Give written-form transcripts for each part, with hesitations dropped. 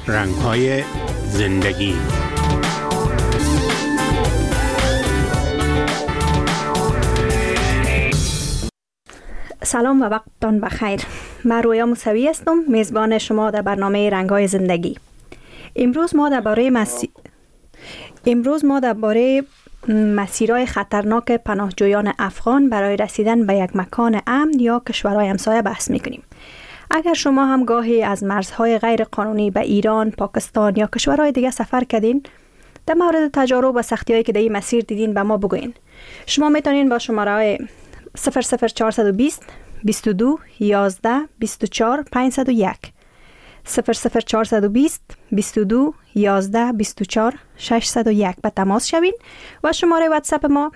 رنگ‌های زندگی. سلام و وقتتان بخیر. من رویا موسوی هستم، میزبان شما در برنامه رنگ‌های زندگی. امروز ما درباره مسیرهای خطرناک پناهجویان افغان برای رسیدن به یک مکان امن یا کشورهای همسایه بحث میکنیم. اگر شما هم گاهی از مرزهای غیر قانونی به ایران، پاکستان یا کشورهای دیگه سفر کردین، در مورد تجارب و سختی‌هایی که در این مسیر دیدین به ما بگوین. شما میتونین با شماره 00420 22 11 24 501 00420 22 11 24 601 به تماس شوین و شماره واتساپ ما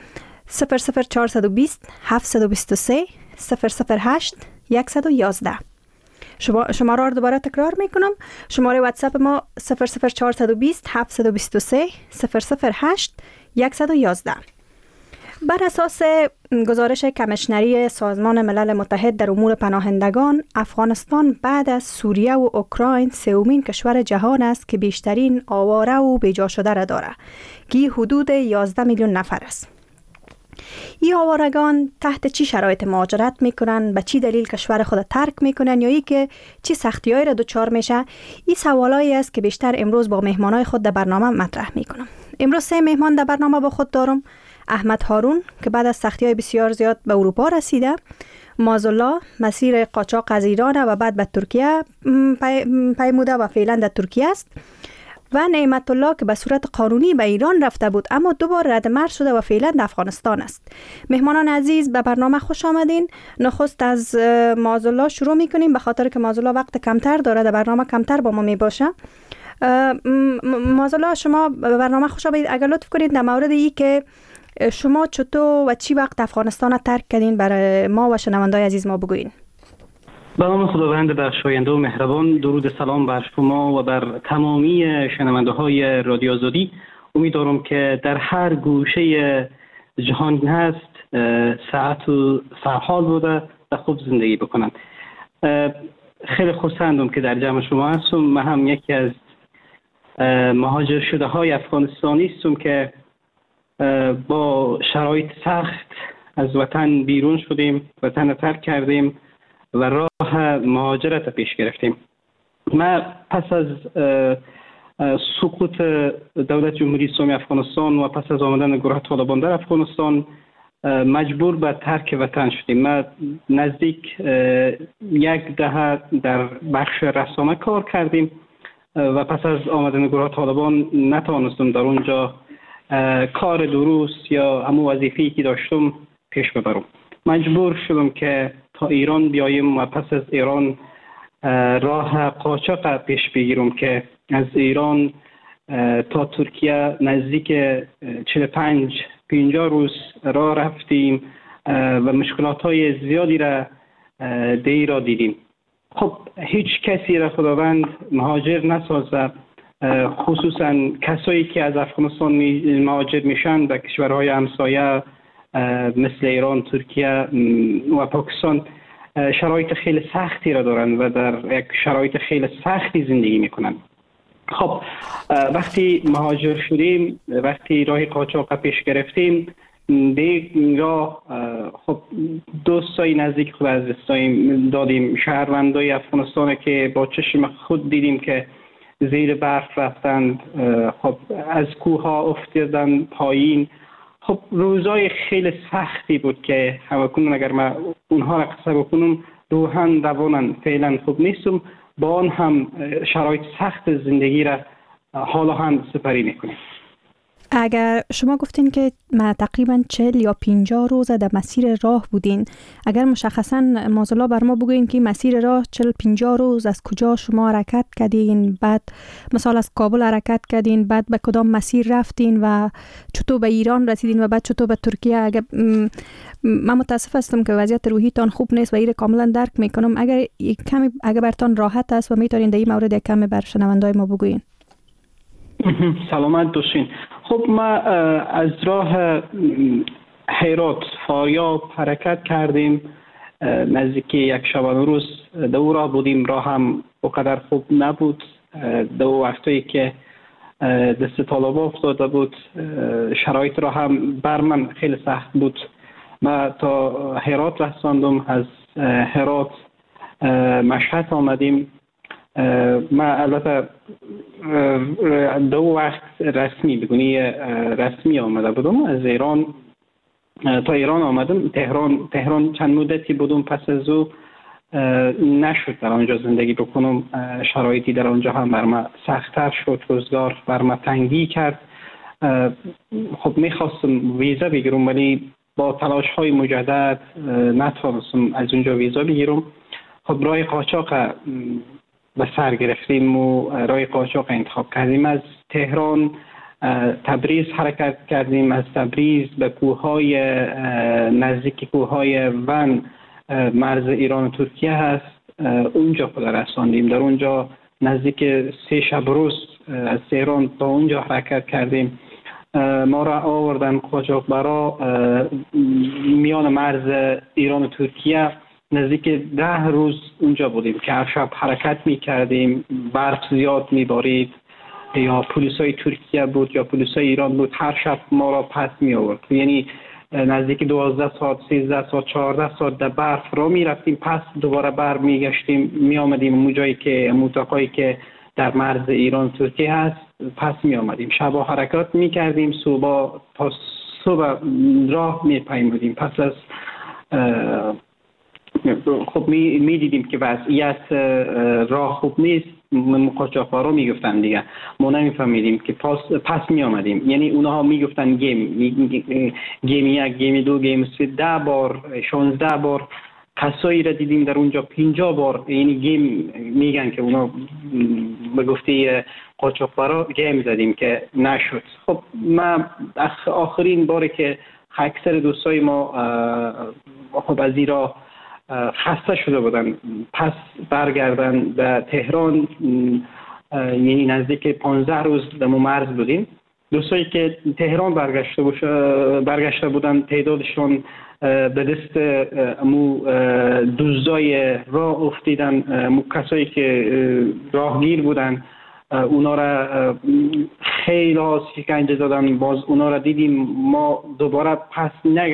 00420 723 008 111. شماره را دوباره تکرار میکنم. شماره واتساپ ما 00420 723 008 111. بر اساس گزارش کمیشنری سازمان ملل متحد در امور پناهندگان، افغانستان بعد از سوریه و اوکراین سومین کشور جهان است که بیشترین آواره و بیجا شده را دارد که حدود 11 میلیون نفر است. این آوارگان تحت چی شرایط مهاجرت میکنن، به چی دلیل کشور خود ترک میکنن یا که چی سختی‌هایی را دچار میشه؟ این سوالایی است که بیشتر امروز با مهمانای خود در برنامه مطرح میکنم. امروز 3 مهمان در برنامه با خود دارم. احمد هارون که بعد از سختی‌های بسیار زیاد به اروپا رسیده، مازالله مسیر قاچاق از ایران و بعد به ترکیه پیموده و فعلا در ترکیه است، و نعمت الله که به صورت قانونی به ایران رفته بود اما دوباره رد مرز شده و فعلا در افغانستان است. مهمانان عزیز به برنامه خوش آمدین. نخست از مازالله شروع میکنیم به خاطر که مازالله وقت کمتر داره، در برنامه کمتر با ما می باشه. مازالله شما به برنامه خوش آمدید. اگر لطف کنید در مورد ای که شما چطور و چی وقت افغانستان را ترک کردین برای ما و شنوندای عزیز ما بگوین. به نام خداوند بخشاینده و مهربان. درود سلام بر شما و بر تمامی شنونده های رادیو آزادی. امیدوارم که در هر گوشه جهان هست ساعت و سرحال بوده و خوب زندگی بکنند. خیلی خوشحالم که در جمع شما هستم. من هم یکی از مهاجر شده های افغانستانی هستم که با شرایط سخت از وطن بیرون شدیم، وطن ترک کردیم و راه مهاجرت پیش گرفتیم. ما پس از سقوط دولت جمهوری اسلامی افغانستان و پس از آمدن گروه طالبان در افغانستان مجبور به ترک وطن شدیم. ما نزدیک 1 دهه در بخش رسانه کار کردیم و پس از آمدن گروه طالبان نتوانستم در اونجا کار درست یا همون وظیفه‌ای که داشتم پیش ببرم. مجبور شدم که تا ایران بیایم و پس از ایران راه قاچاق پیش بگیرم که از ایران تا ترکیه نزدیک 45-50 روز راه رفتیم و مشکلات‌های زیادی را دیدیم. خب هیچ کسی را خداوند مهاجر نسازه، خصوصا کسایی که از افغانستان مهاجر میشن به کشورهای همسایه مثل ایران، ترکیه و پاکستان شرایط خیلی سختی را دارن و در یک شرایط خیلی سختی زندگی میکنن. خب وقتی مهاجر شدیم، وقتی راه قاچاق پیش گرفتیم، دیگه خب دوستای نزدیک خود از دادیم، شهروندای افغانستان که با چشم خود دیدیم که زیر برف رفتند، خب از کوه ها افتادن پایین. خب روزای خیلی سختی بود که همکنون اگر من اونها را قصه بکنم روحاً رواناً فعلا خوب نیستم، با آن هم شرایط سخت زندگی را حالا هم سپری میکنیم. اگر شما گفتین که ما تقریبا 40 یا 50 روز در مسیر راه بودین، اگر مشخصا مازالله بر ما بگوین که مسیر راه 40-50 روز از کجا شما حرکت کردین، بعد مثلا از کابل حرکت کردین، بعد به کدام مسیر رفتین و چطور به ایران رسیدین و بعد چطور به ترکیه؟ من متاسف هستم که وضعیت روحیتان خوب نیست و این کاملا درک میکنم. اگر برتان راحت است و میتونین در این مورد یک کمی بر شنوندای ما بگوین. سلامت باشین. خب ما از راه هرات فاریاب حرکت کردیم، نزدیک 1 شبانه روز دو راه بودیم. راه هم اونقدر خوب نبود، دو وقتی که دست طالب افتاده بود شرایط را هم بر من خیلی سخت بود. ما تا هرات رساندم، از هرات مشهد آمدیم. ما البته دو وقت رسمی بگونی رسمی آمده بودم. از ایران تا ایران آمدم. تهران چند مدتی بودم. پس از او نشد در آنجا زندگی بکنم. شرایطی در آنجا هم بر ما سخت‌تر شد. روزگار بر ما تنگی کرد. خب میخواستم ویزا بگیرم ولی با تلاش های مجدد نتوانستم از اونجا ویزا بگیرم. خب راه قاچاق به سر گرفتیم و راه قاچاق انتخاب کردیم. از تهران تبریز حرکت کردیم. از تبریز به کوههای نزدیک کوههای ون مرز ایران و ترکیه هست، اونجا خود رساندیم. در اونجا نزدیک 3 شب روز از تهران تا اونجا حرکت کردیم. ما را آوردن قاچاقبرا میان مرز ایران و ترکیه. نزدیک 10 روز اونجا بودیم که هر شب حرکت میکردیم. برف زیاد میبارید، یا پلیسای ترکیه بود یا پلیسای ایران بود، هر شب ما را پس می آورد. یعنی نزدیک 12 ساعت 13 ساعت 14 ساعت در برف را می رفتیم، پس دوباره بر می گشتیم، می آمدیم اون جایی که منطقه‌ای که در مرز ایران ترکیه هست پس می آمدیم. شبا حرکات می کردیم، صبح تا صبح راه می پیمودیم. پس از خب می دیدیم که وضعیت راه خوب نیست. قاچاقبرا میگفتن دیگه، ما نمیفهمیدیم که پس می آمدیم. یعنی اونها میگفتن گیم 1 گیم 2 گیم 3 10 بار 16 بار کسایی را دیدیم در اونجا 50 بار. یعنی گیم میگن که اونا به گفته قاچاقبرا گیم زدیم که نشد. خب ما آخرین باری که اکثر دوستای ما خب از ایران خسته شده بودن پس برگردن به تهران، یعنی نزدیک 15 روز در مرز بودیم. دوستایی که تهران برگشته بودن تعدادشون به دست امو دزدای راه افتیدن. امو کسایی که راهگیر بودن اونا را خیلی شکنجه دادن. باز اونا را دیدیم. ما دوباره پس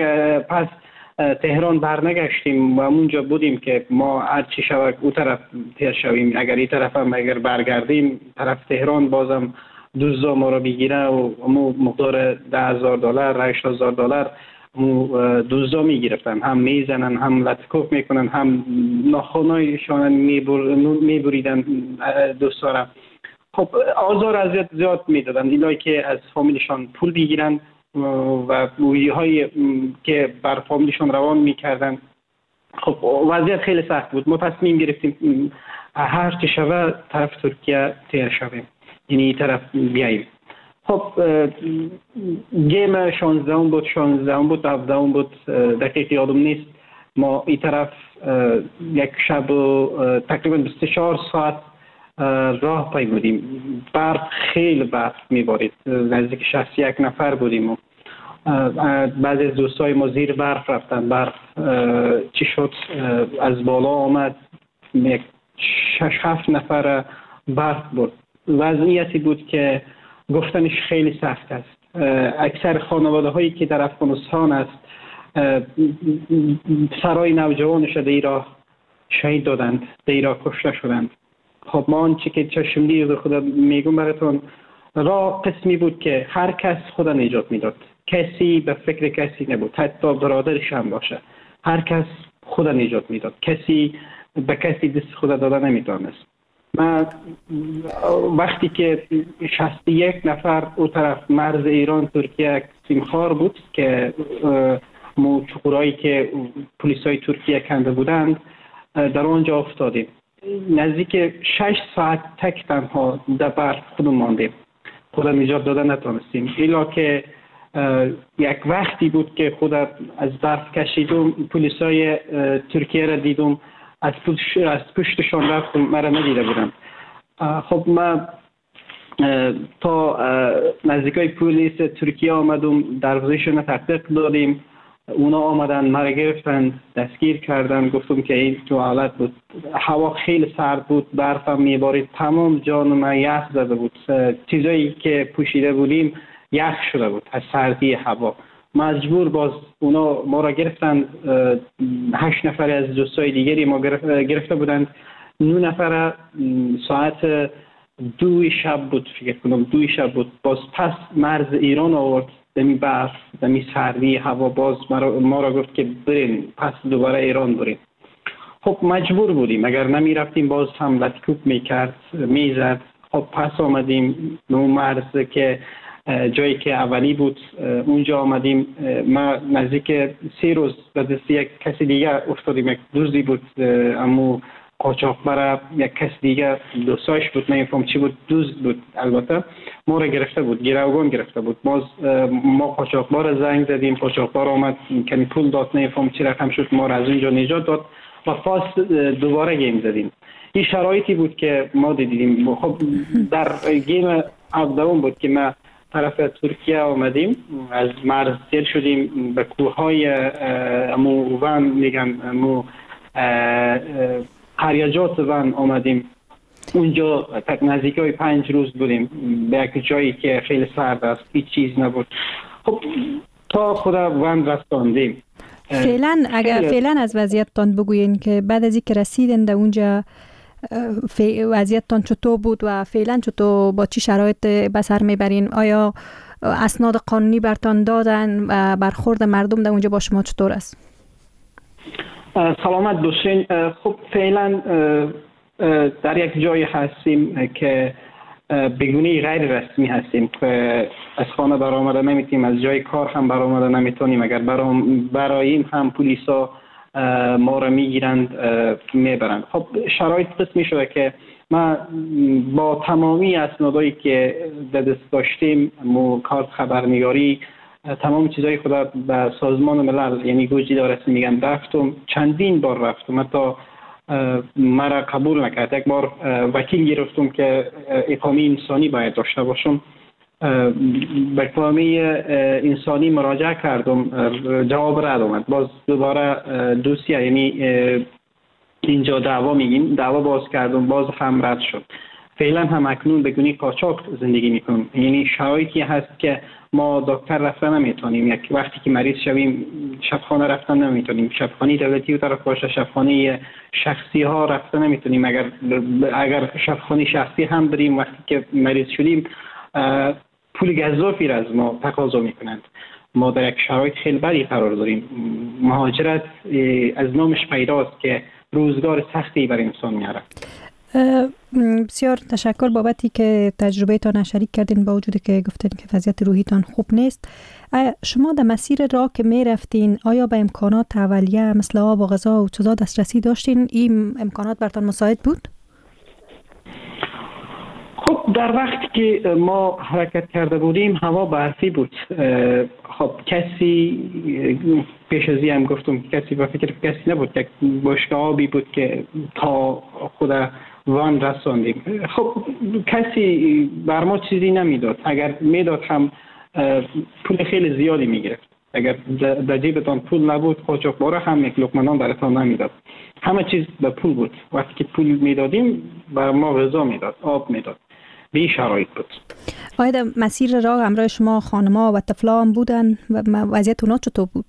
تهران برنگشتیم و اونجا بودیم که ما هر چی شود او طرف تیر شویم. اگر این طرف هم اگر برگردیم طرف تهران بازم دزدا ما را بگیره و مقدار $10,000 $8,000 دزدا میگرفتن، هم میزنن، هم لطکوف میکنن، هم ناخنایشان میبریدن دوستا را. خب آزار اذیت زیاد میدادن اینا که از فامیلشان پول بگیرن و مویی هایی که بر فامیلشان روان میکردن. خب وضعیت خیلی سخت بود. ما تصمیم گرفتیم هر چه شود طرف ترکیه تیر شویم، یعنی این طرف بیاییم. خب گیم 16 بود 17 بود دقیق یادم نیست. ما این طرف یک شب تقریبا 24 ساعت راه پیمودیم. برف خیلی برف میبارید، نزدیک 61 نفر بودیم. بعضی از دوستای ما زیر برف رفتن. برف چی شد از بالا آمد، 6-7 نفر برف بود. وضعیتی بود که گفتنش خیلی سخت است. اکثر خانواده هایی که در افغانستان است سرای نوجوانش در ایران شهید دادند، در ایران کشته شدند. خب ما آنچه که چشم دید خدا میگم براتون، راه قسمی بود که هر کس خدا نجات میداد. کسی به فکر کسی نبود، حتی برادرش هم باشه. هر کس خدا نجات میداد. کسی به کسی دست خدا داده نمیتونست. من وقتی که 61 نفر او طرف مرز ایران ترکیه سیمخوار بود که چقورایی که پلیسای ترکیه کنده بودند در آنجا افتادیم. نزدیک 6 ساعت تک تنها در برف خودمون ماندیم. خدا نجات داده نتونستیم. الا که یک وقتی بود که خدا از برف کشیدم، پلیسای ترکیه را دیدم، از پشتشان رفتم، مرا ندیده بودم. خب ما تا نزدیکای پلیس ترکیه آمدم، دروازه‌شون را تحقیق دادیم. اونا آمدن مرا گرفتن دستگیر کردن. گفتم که این تو حالت بود، هوا خیلی سرد بود، برف هم میبارید، تمام جان من یخ زده بود، چیزایی که پوشیده بودیم یخ شده بود از سردی هوا. مجبور باز اونا ما را گرفتن. 8 نفر از دوستای دیگری ما گرفته بودند. 9 نفر ساعت 2 شب بود، فکر کنم 2 شب بود، باز پس مرز ایران آورد. دمی برف، دمی سردی هوا، باز ما را گفت که برین پس دوباره ایران برین. خب مجبور بودیم، اگر نمی رفتیم باز هم لطکوب میکرد، میزد. خب پس آمدیم اون مرز که جایی که اولی بود اونجا آمدیم. ما نزدیک 3 روز به دست یک کسی دیگه افتادیم. یک دوزی بود، امو قاچاقبر، یک کس دیگه دوستاش بود، نمیفهم چی بود، دوز بود البته. ما را گرفته بود، گروگان گرفته بود. ما قاچاقبر زنگ زدیم، قاچاقبر آمد کمی پول داد، نمیفهم چی رقم شد، ما را از اونجا نجات داد و پاس دوباره گیم زدیم. این شرایطی بود که ما دیدیم. خب در گیم اول بود که ما طرف ترکیه آمدیم، از مرز سیر شدیم به کوههای امو ون میگن، امو قریجات ون آمدیم. اونجا نزدیک های 5 روز بودیم به یک جایی که خیلی سرد است، هیچ چیز نبود. خب تا خدا ون رساندیم. فعلا از وضعیتتان بگوین که بعد از اینکه رسیدین در اونجا وضعیتتان چطور بود و فعلا چطور، با چی شرایط به سر میبرین؟ آیا اسناد قانونی برتان دادن و برخورد مردم در اونجا با شما چطور است؟ سلامت باشین. خب فعلا در یک جای هستیم که بگونه غیر رسمی هستیم، که از خانه برآمده نمیتونیم، از جای کار هم برآمده نمیتونیم. اگر براییم هم پلیسا ما را میگیرند میبرند. خب شرایط قسمی شده که ما با تمامی اسنادایی که به دست داشتیم، کارت خبرنگاری، تمام چیزای خدا به سازمان ملل یعنی گوجه رسمی میگن رفتم، چندین بار رفتم، حتی مرا قبول نکرد. یک بار وکیل گرفتم که اقامه انسانی باید داشته باشم، به اقامه انسانی مراجعه کردم، جواب رد آمد. باز دوباره دوسیه یعنی اینجا دعوا میگیم، دعوا باز کردم، باز هم رد شد. فعلا هم اکنون به گونه قاچاق زندگی میکنم. یعنی شرایطی هست که ما دکتر رفتن نمیتونیم، یک وقتی که مریض شویم شبخانه رفتن نمیتونیم، شبخانه دولتی و طرف باشه، شبخانه شخصی ها رفتن نمیتونیم. اگر شبخانه شخصی هم بریم وقتی که مریض شدیم پول گزافی را از ما تقاضا میکنند. ما در یک شرایط خیلی بدی قرار داریم. مهاجرت از نامش پیداست که روزگار سختی بر انسان میاره. بسیار تشکر بابتی که تجربه تان شریک کردین، با وجودی که گفتین که وضعیت روحیتان خوب نیست. شما در مسیر راه که می رفتین آیا به امکانات اولیه مثل آب و غذا و چیزا دسترسی داشتین؟ این امکانات برتان مساعد بود؟ خب در وقتی که ما حرکت کرده بودیم هوا برفی بود. خب کسی پیش از این هم گفتم کسی با فکر کسی نبود، یک بشکه آبی بود که تا خود وان رساندیم. خب کسی بر ما چیزی نمیداد، اگر میداد هم پول خیلی زیادی میگرفت. اگر در جیبتان پول نبود قاچاقبر هم یک لقمه نان براتان نمیداد، همه چیز به پول بود. وقتی که پول میدادیم بر ما غذا میداد، آب میداد. به این شرایط بود. آیا در مسیر راه همراه شما خانما و طفلا هم بودن و وضعیت اونا چطور بود؟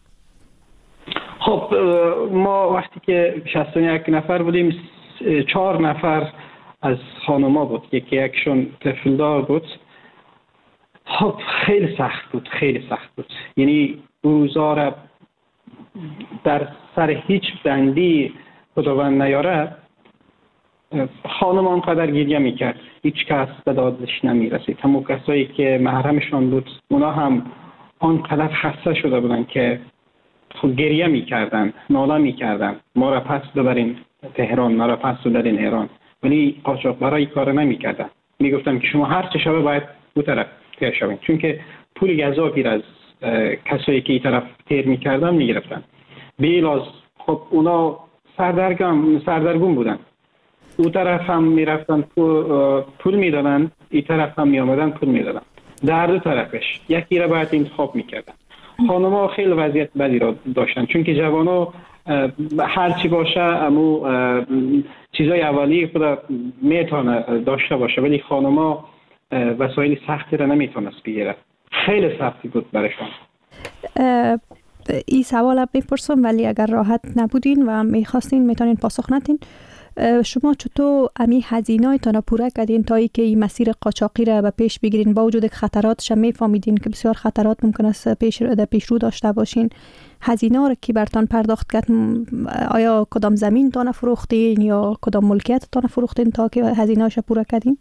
خب ما وقتی که 61 نفر بودیم 4 نفر از خانما بود، یکشون طفلدار بود. خب خیلی سخت بود، خیلی سخت بود. یعنی روزا را در سر هیچ بندی خداوند نیاره خانم آنقدر گریه میکرد، هیچ کس به دادش نمیرسید. همون کسایی که محرمشان بود اونا هم آنقدر خسته شده بودن که گریه میکردن، ناله میکردن ما را پس ببرین تهران، ما را پس ببرین ایران. ولی قاچاقبرای کار نمیکردن، میگفتن که شما هر چه شبه باید اون طرف تیر شوین، چون که پول گزافی را از کسایی که این طرف تیر میکردن میگرفتن. بیلاز خب اونا سردرگم بودن، اون طرف هم میرفتن پول میدادن، این طرف هم میامدن پول میدادن، در دو طرفش یکی را باید انتخاب میکردن. خانم‌ها خیلی وضعیت بدی را داشتن، چون که جوان‌ها هر چی باشه امو چیزای اولیه خود میتونه داشته باشه، ولی خانم‌ها وسایل سختی را نمیتونست بگیره، خیلی سختی بود برایشان. این سوال میپرسم ولی اگر راحت نبودین و میخواستین میتونین پاسخ ندین. شما چطور امی هزینه‌تان را پوره کردین تا اینکه این مسیر قاچاقی را به پیش بگیرین، با وجود خطراتش میفهمیدین که بسیار خطرات ممکن است پیش رو داشته باشین؟ هزینه را کی برتان پرداخت کرد؟ آیا کدام زمین تان فروختین یا کدام ملکیت تان فروختین تا که هزینه‌اش پوره کردین؟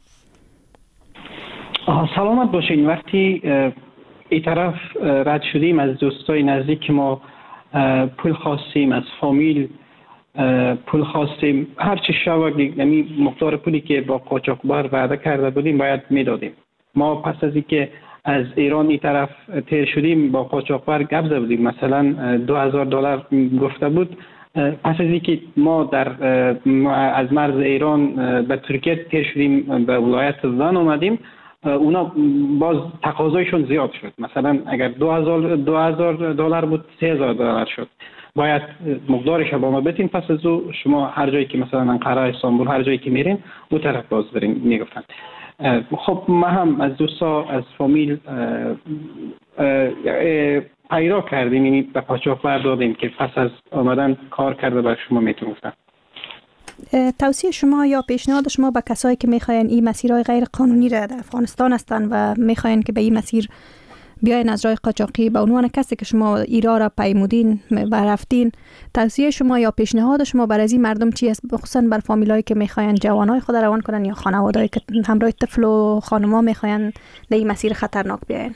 سلامت باشین. وقتی این طرف رد شدیم از دوستای نزدیک ما، پول خواستیم از فامیل، پول خواستیم، هرچی شود یعنی مقدار پولی که با قاچاقبر وعده کرده بودیم باید میدادیم. ما پس از اینکه از ایران این طرف تیر شدیم با قاچاقبر گپ زده بودیم، مثلا $2000 گفته بود. پس از اینکه ما از مرز ایران به ترکیه تیر شدیم به ولایت زن اومدیم، اونا باز تقاضایشون زیاد شد. مثلا اگر $2000 بود $3000 شد، باید مقدارش با ما بتین، پس از او شما هر جایی که مثلا انقره، استانبول، هر جایی که میرین اون طرف باز برین میگفتن. خب ما هم از دوستا از فامیل پیدا کردیم، یعنی به قاچاقبر دادیم که پس از آمدن کار کرده بر شما میتون گفتن. توصیه شما یا پیشنهاد شما به کسایی که میخواین این مسیرهای غیر قانونی را در افغانستان هستن و میخواین که به این مسیر بیاین از راه قاچاقی، به عنوان کسی که شما ایران را پیمودین و رفتین، توصیه شما یا پیشنهاد شما برای این مردم چی است، خصوصا بر فامیلایی که میخواین جوانای خود روان کنن یا خانوادهایی که همراه طفل و خانما میخواین در این مسیر خطرناک بیاین؟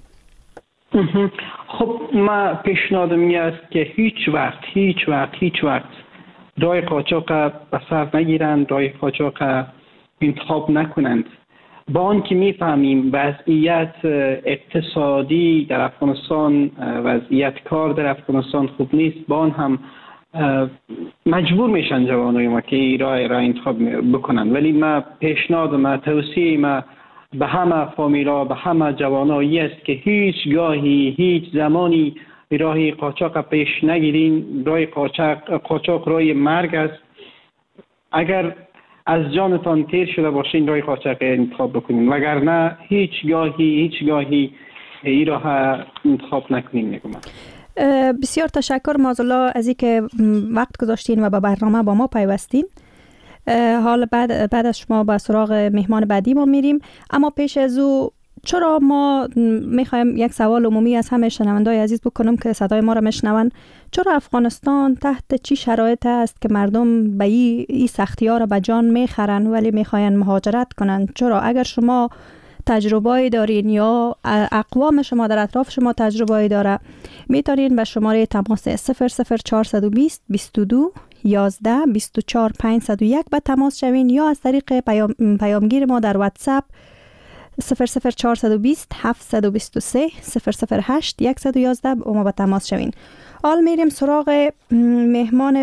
خب ما پیشنهادم این است که هیچ وقت راه قاچاق به سر نگیرند، راه قاچاق انتخاب نکنند. با آن که میفهمیم وضعیت اقتصادی در افغانستان، وضعیت کار در افغانستان خوب نیست، با آن هم مجبور میشن جوانای ما که این راه انتخاب بکنن. ولی ما پیشنهاد ما، توصیه ما به همه فامیلا، به همه جوانایی است که هیچ زمانی راه قاچاق پیش نگیرین. راه قاچاق راه مرگ است. اگر از جانتان تیر شده باشین راه قاچاق انتخاب بکنین، وگرنه هیچگاهی این راه انتخاب نکنین. میگم بسیار تشکر معاذالله از اینکه وقت گذاشتین و به برنامه با ما پیوستین. حالا بعد از شما به سراغ مهمان بعدی ما میریم، اما پیش از او چرا ما میخوایم یک سوال عمومی از همه شنوندای عزیز بکنم که صدای ما را میشنون. چرا افغانستان تحت چی شرایط است که مردم به این سختی‌ها را به جان میخرن ولی میخواین مهاجرت کنن؟ چرا؟ اگر شما تجربه‌ای دارین یا اقوام شما در اطراف شما تجربه‌ای داره، میتونین به شماره تماس 00420 22 11 24 501 به تماس شوین یا از طریق پیامگیر ما در واتساپ 00420 723 008 111 با ما به تماس شوین. حال میریم سراغ مهمان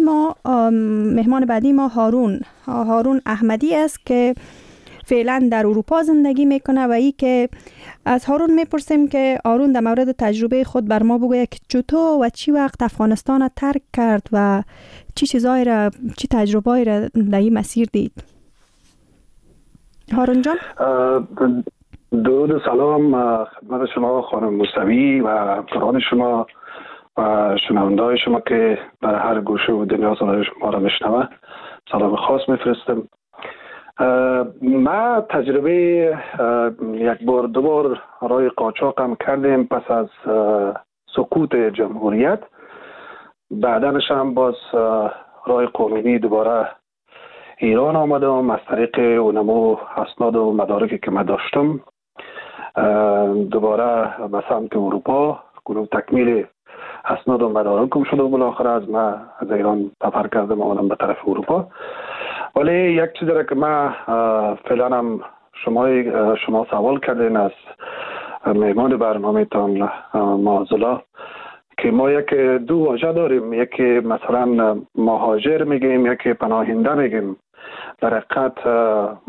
بعدی ما هارون احمدی است که فعلا در اروپا زندگی میکنه و ای که از هارون میپرسیم که هارون در مورد تجربه خود بر ما بگوید که چطور و چی وقت افغانستان را ترک کرد و چی تجربه‌ای را در این مسیر دید. هارون جان. درود سلام خدمت شما خانم موسوی و قرآن شما و شنونده‌های شما که در هر گوشه و دنیا صدای شما را میشنوه. سلام خاص میفرستم. ما تجربه یک بار دو بار راه قاچاق هم کردیم پس از سقوط جمهوریت. بعدنش هم باز راه قانونی دوباره ایران آمدم از طریق اونمو اسناد و مدارکی که من داشتم دوباره به سمت اروپا کنم تکمیل اسناد و مدارکم شده و بالاخره از ما از ایران سفر کردم آمدم به طرف اروپا. ولی یک چیزی را که من فعلا هم شما سوال کردین از مهمان برنامه تان معاذالله که ما یک دو واژه داریم، یکی مثلا مهاجر میگیم، یکی پناهنده میگیم. در حقیقت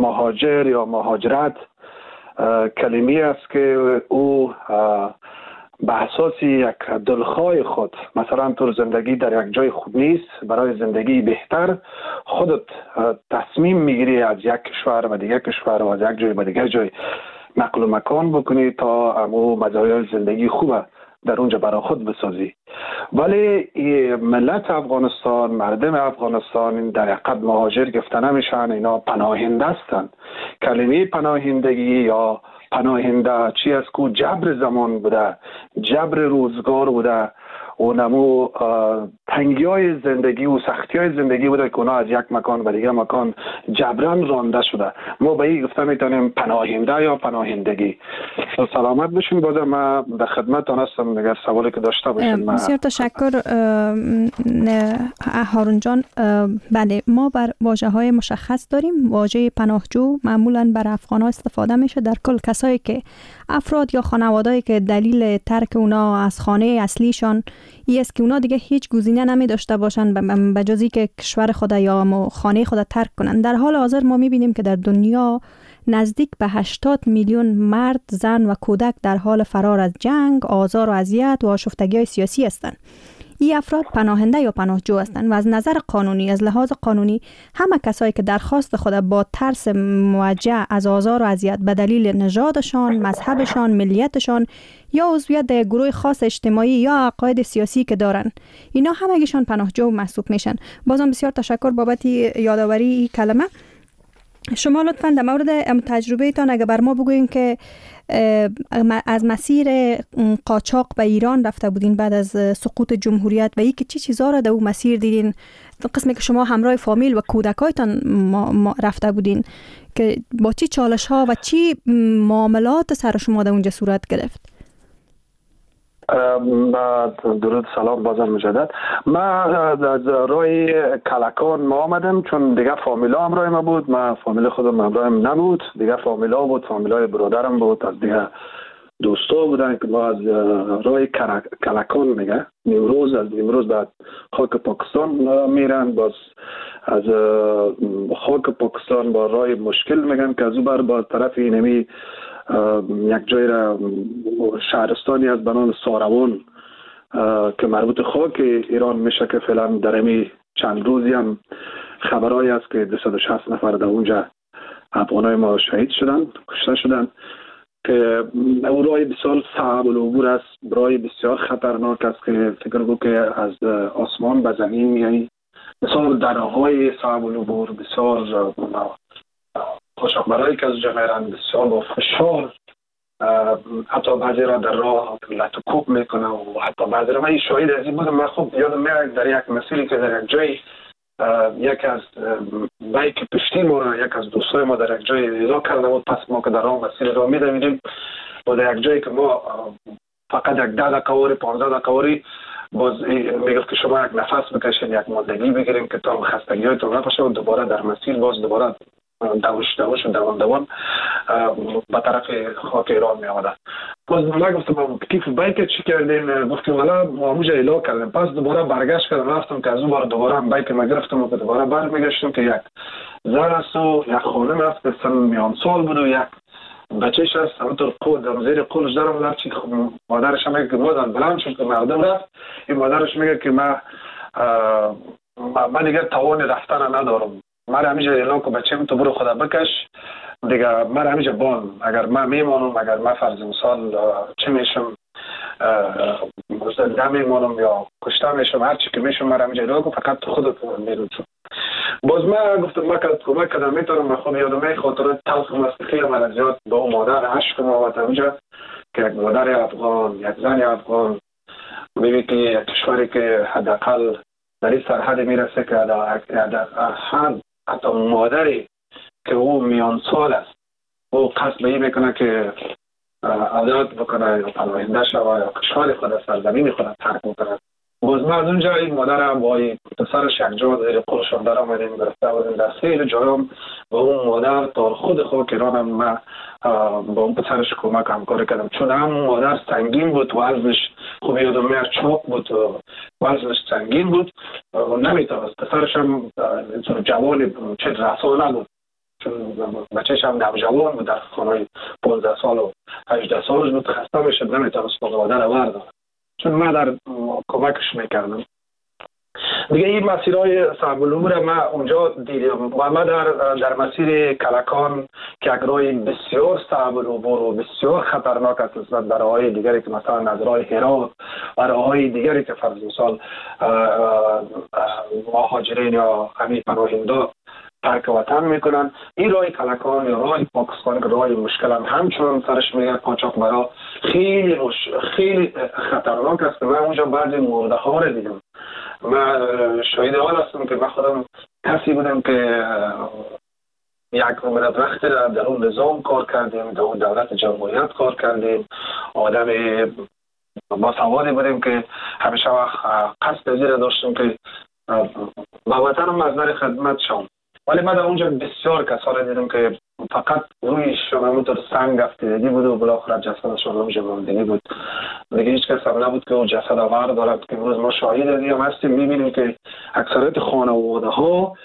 مهاجر یا مهاجرت کلمه است که او به اساس یک دلخواه خود، مثلا تو زندگی در یک جای خوب نیست، برای زندگی بهتر خودت تصمیم میگیری از یک کشور و دیگر کشور و از یک جای به دیگر جای نقل و مکان بکنی تا امو مزایای زندگی خوبه در اونجا برای خود بسازی. ولی ملت افغانستان، مردم افغانستان در یک قد مهاجر گفته نمیشن، اینا پناهنده هستند. کلمه پناهندگی یا پناهنده چی است که جبر زمان بوده، جبر روزگار بوده و نمو تنگی های زندگی و سختی های زندگی بوده که اونا از یک مکان به دیگر مکان جبران رانده شده. ما به این گفته میتونیم پناهنده یا پناهندگی. سلامت بشین. بازم من در خدمتتان هستم اگر سوالی که داشته باشین. بسیار تشکر هارون جان. بله، ما بر واژه های مشخص داریم. واژه پناهجو معمولا بر افغان ها استفاده میشه، در کل کسایی که افراد یا خانوادهایی که دلیل ترک اونا از خانه اصلیشان این است که اونا دیگه هیچ گزینه نمی داشته باشن به جز اینکه کشور خود یا خانه خود ترک کنن. در حال حاضر ما می بینیم که در دنیا نزدیک به 80 میلیون مرد، زن و کودک در حال فرار از جنگ، آزار و اذیت و آشفتگی‌های سیاسی هستند. این افراد پناهنده یا پناهجو هستند و از نظر قانونی، از لحاظ قانونی، همه کسایی که درخواست خود با ترس موجه از آزار و اذیت به دلیل نژادشان، مذهبشان، ملیتشان یا عضویت در گروه خاص اجتماعی یا عقاید سیاسی که دارن، اینا همگیشان پناهجو محسوب میشن. بازم بسیار تشکر بابت یادآوری این کلمه. شما لطفاً در مورد تجربه تان اگر بر ما بگوین که از مسیر قاچاق به ایران رفته بودین بعد از سقوط جمهوریت و که چی چیزا را در اون مسیر دیدین، قسمی که شما همراه فامیل و کودکایتان رفته بودین، که با چی چالش ها و چی معاملات سر شما در اونجا صورت گرفت؟ درود، سلام بازم مجدد. من از راه کلکان ما آمدم چون دیگه فامیلا همراه ما بود. من فامیل خودم همراه نبود، دیگه فامیلا بود، فامیلای برادرم بود، از دیگه دوستا بودن که ما از راه کلکان میگه نیمروز، از نیمروز بعد خاک پاکستان میرن، باز از خاک پاکستان با راه مشکل میگن که از اون بر با طرف اینمی یک جای را شهرستانی از بنام ساروان که مربوط خاک ایران میشه که فعلا در امی چند روزی هم خبرهایی است که 260 نفر در اونجا افغانای ما شهید شدن، کشته شدن، که اون راه بسیار صعب العبور است، راه بسیار خطرناک است که فکر بود که از آسمان به زمین میایی، بسیار درهای صعب العبور، بسیار خوشاکبرهایی که از جمعیران بسیار با فشار، حتی بعضی را در راه لطکوب میکنه و حتی بعضی را من این شاهد از این بودم. من خوب یادم میاد در یک مسیری که در یک جای یک از بایک پشتی ما را یک از دوستای ما در یک جای ایزا کرده بود، پس ما که در راه مسیر را میدویدیم و در یک جایی که ما فقط یک 10 دقیقه وری 15 دقیقه وری باز میگفت که شما یک نفس بکشید، یک ماندگی بگیریم که تا خستگی هایتون نباشه و دوباره در مسیر باز دوباره دوش و دوان به طرف خاک ایران می آمده. باز من گفتم کیف بایک چی کردین؟ گفتیم والا ما اونجا ایلا کردیم. پس دوباره برگشت کردم، رفتم که از اون بار دوباره بایک ما گرفتم و دوباره برمیگشتم که یک زن است و یک خانم است که سن میان سال بود و یک بچهش است، همونطور در زیر قولش دارم لرچی. مادرش هم میگه که مادر بلند شد که مردم رفت، این مادرش میگه که من دیگه توان رفتن ندارم، من همیشه اعلان که بچه‌م تو برو خدا بکش دیگه، من همیشه بان، اگر من میمانم، اگر من فرض مثال چه میشم، زنده میمانم یا کشته میشم، هر چی که میشم من همیشه اعلان که فقط تو خودت میرون. باز من گفتم من کمک کردم میتونم. من خود یادم خاطرات تلخم است خیلی من زیاد با اون مادر عشق ما و اونجا که یک مادر افغان، یک زن افغان میبینی که یک کشوری که حداقل در این سرحد میرسه که حتی مادری که او میان سال است او قصد به این میکنه که آزاد بکنه یا پناهنده شوه یا کشور خود سرزمین خود ترک بکنه. باز ما از اونجا این مادر هم با این پسرش یک جا زیر قولشان در آمدیم گرفته بودیم در خیلی جایم با اون مادر تا خود خاک ایران هم من با اون پسرش کمک همکاری کردم، چون هم مادر سنگین بود، وزنش خوب یادم میاد چاق بود و وزنش سنگین بود و نمیتونست. پسرش هم جوانی چه رسانه بود، چون بچه‌ش هم نوجوان بود، در خانه 15 سال و 18 سالش بود، خسته میشد نمیتونست با مادر برداره، چون مادر کمکش میکردم. دیگه این مسیرهای صعب العبور ما اونجا دیدم و ما در مسیر کلکان که یک راه بسیار صعب العبور و بسیار خطرناک است نسبت به راههای دیگری که مثلا از راه هرات و راههای دیگری که فرض مثال مهاجرین یا همین پناهنده ترک وطن میکنن، این راه کلکان یا راه پاکستان که راه مشکل هم همچنان سرش میگه قاچاقبرا خیلی خطرناک است. من اونجا بعضی مرده ها رو دیدم. من شاهد حال هستم که من خودم کسی بودم که یک مدت وقت در اون نظام کار کردیم، در اون دولت جمهوریت کار کردیم، آدم با سوادی بودیم که همیشه قصد زیر داشتیم که با وطنم از نظر خدمت شم. ولی من در اونجا بسیار کسا دیدم که فقط رویشون همونطور سنگ افتیدگی بود و بالاخره جسدشون اونجا ماندنی بود. دیگه هیچ کس هم نبود که اون جسد آور دارد که امروز ما شاهد دیگه هستیم، میبینیم که اکثریت خانواده ها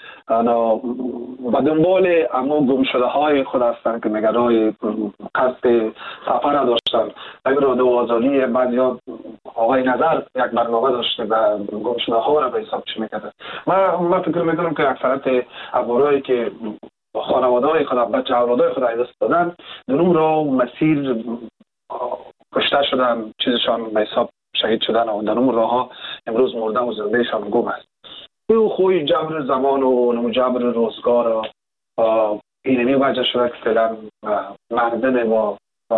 به دنبال اما گم شده های خود هستند که نگرای قصد سفر داشتن. اگر رادو آزادی بعضی آقای نظر یک برنامه داشته و گم شده ها را به حساب چی میکرده. من فکر میکنم که اکثریت افرادی که خانواده های خود بچه اولادای خود دست دادن در اون را مسیر کشته شدن، چیزشان به حساب شهید شدن و در اون راه ها امروز مرده و زندهشان گم است. او خوی جبر زمان و جبر روزگار اینمی وجه شده که فعلا مردم ما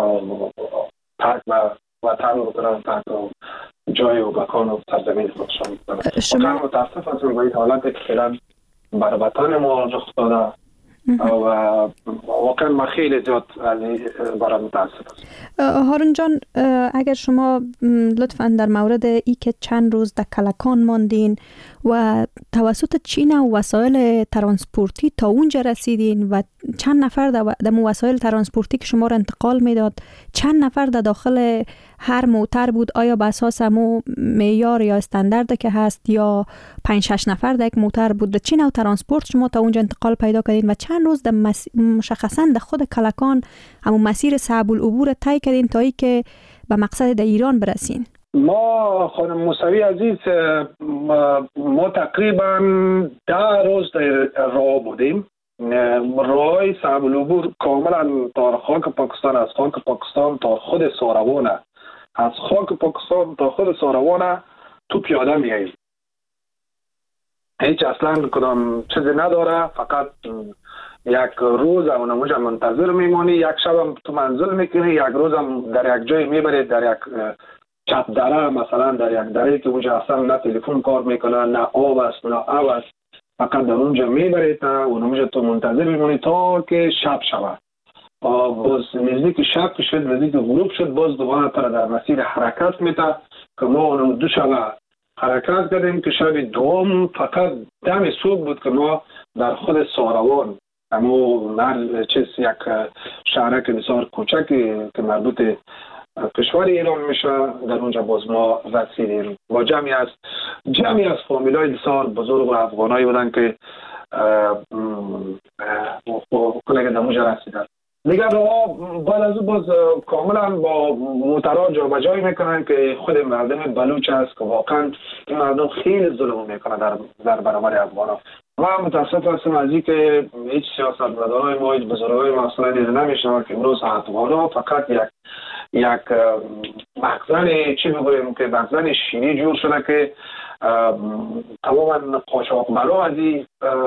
ترک و وطن بکنن، ترک و جای و مکان و سرزمین خودشان بکنن. شما متاسف هستم به این حالت که فعلا بر وطن ما رخ داده و واقعا ما خیلی زیاد برای متاسف هستم. هارون جان، اگر شما لطفاً در مورد ای که چند روز در کلکان ماندین و توسط چین و وسایل ترانسپورتی تا اونجا رسیدین و چند نفر در وسایل ترانسپورتی که شما را انتقال میداد، چند نفر در داخل هر موتر بود؟ آیا به اساس همو معیار یا استاندارد که هست یا 5-6 نفر در یک موتر بود؟ چه نوع ترانسپورت شما تا اونجا انتقال پیدا کردین و چند روز مشخصا در خود کلکان همون مسیر صعب العبور طی کردین تا ای که به مقصد در ایران برسین؟ ما خانم موسوی عزیز، ما تقریبا 10 روز در راه بودیم. راه صعب العبور کاملا تا خاک پاکستان، از خاک پاکستان تا خود ساروانه، از خاک پاکستان تا خود ساروانه تو پیاده میاییم. هیچ اصلا کدام چیزی نداره، فقط یک روز اونجا منتظر میمونی، یک شب هم تو منزل میکنی، یک روز هم در یک جای میبرید، در یک چپ دره، مثلا در یک دره که اونجا اصلا نه تلفن کار میکنه، نه آب است نه آب است، فقط در اونجا میبرید، اونجا تو منتظر میمونی تا که شب شود. باز نزدیک شب شد، نزدیک غروب شد، باز دوباره در مسیر حرکت میته که ما اونو 2 شب حرکت کردیم که شب دوم فقط دم صبح بود که ما در خود ساروان، اما چیز یک شهرک بسیار کوچک که مربوط کشور ایران میشه، در اونجا باز ما رسیدیم و جمعی از فامیلای بسیار بزرگ و افغانایی بودن که کنه در اونجا رسیدن. دیگر بعد از اون باز کاملا با موترها جا به جای میکنن که خود مردم بلوچ است که واقعا این مردم خیلی ظلم میکنن در برابر افغانا. ما متاسف هستم از این که هیچ سیاستمدارای ما، هیچ بزرگای ما اصلا دیده نمیشنن که امروز افغانا فقط یک مخزن چی بگویم که مخزن شیمی جور شده که تماما قاچاقبرا از این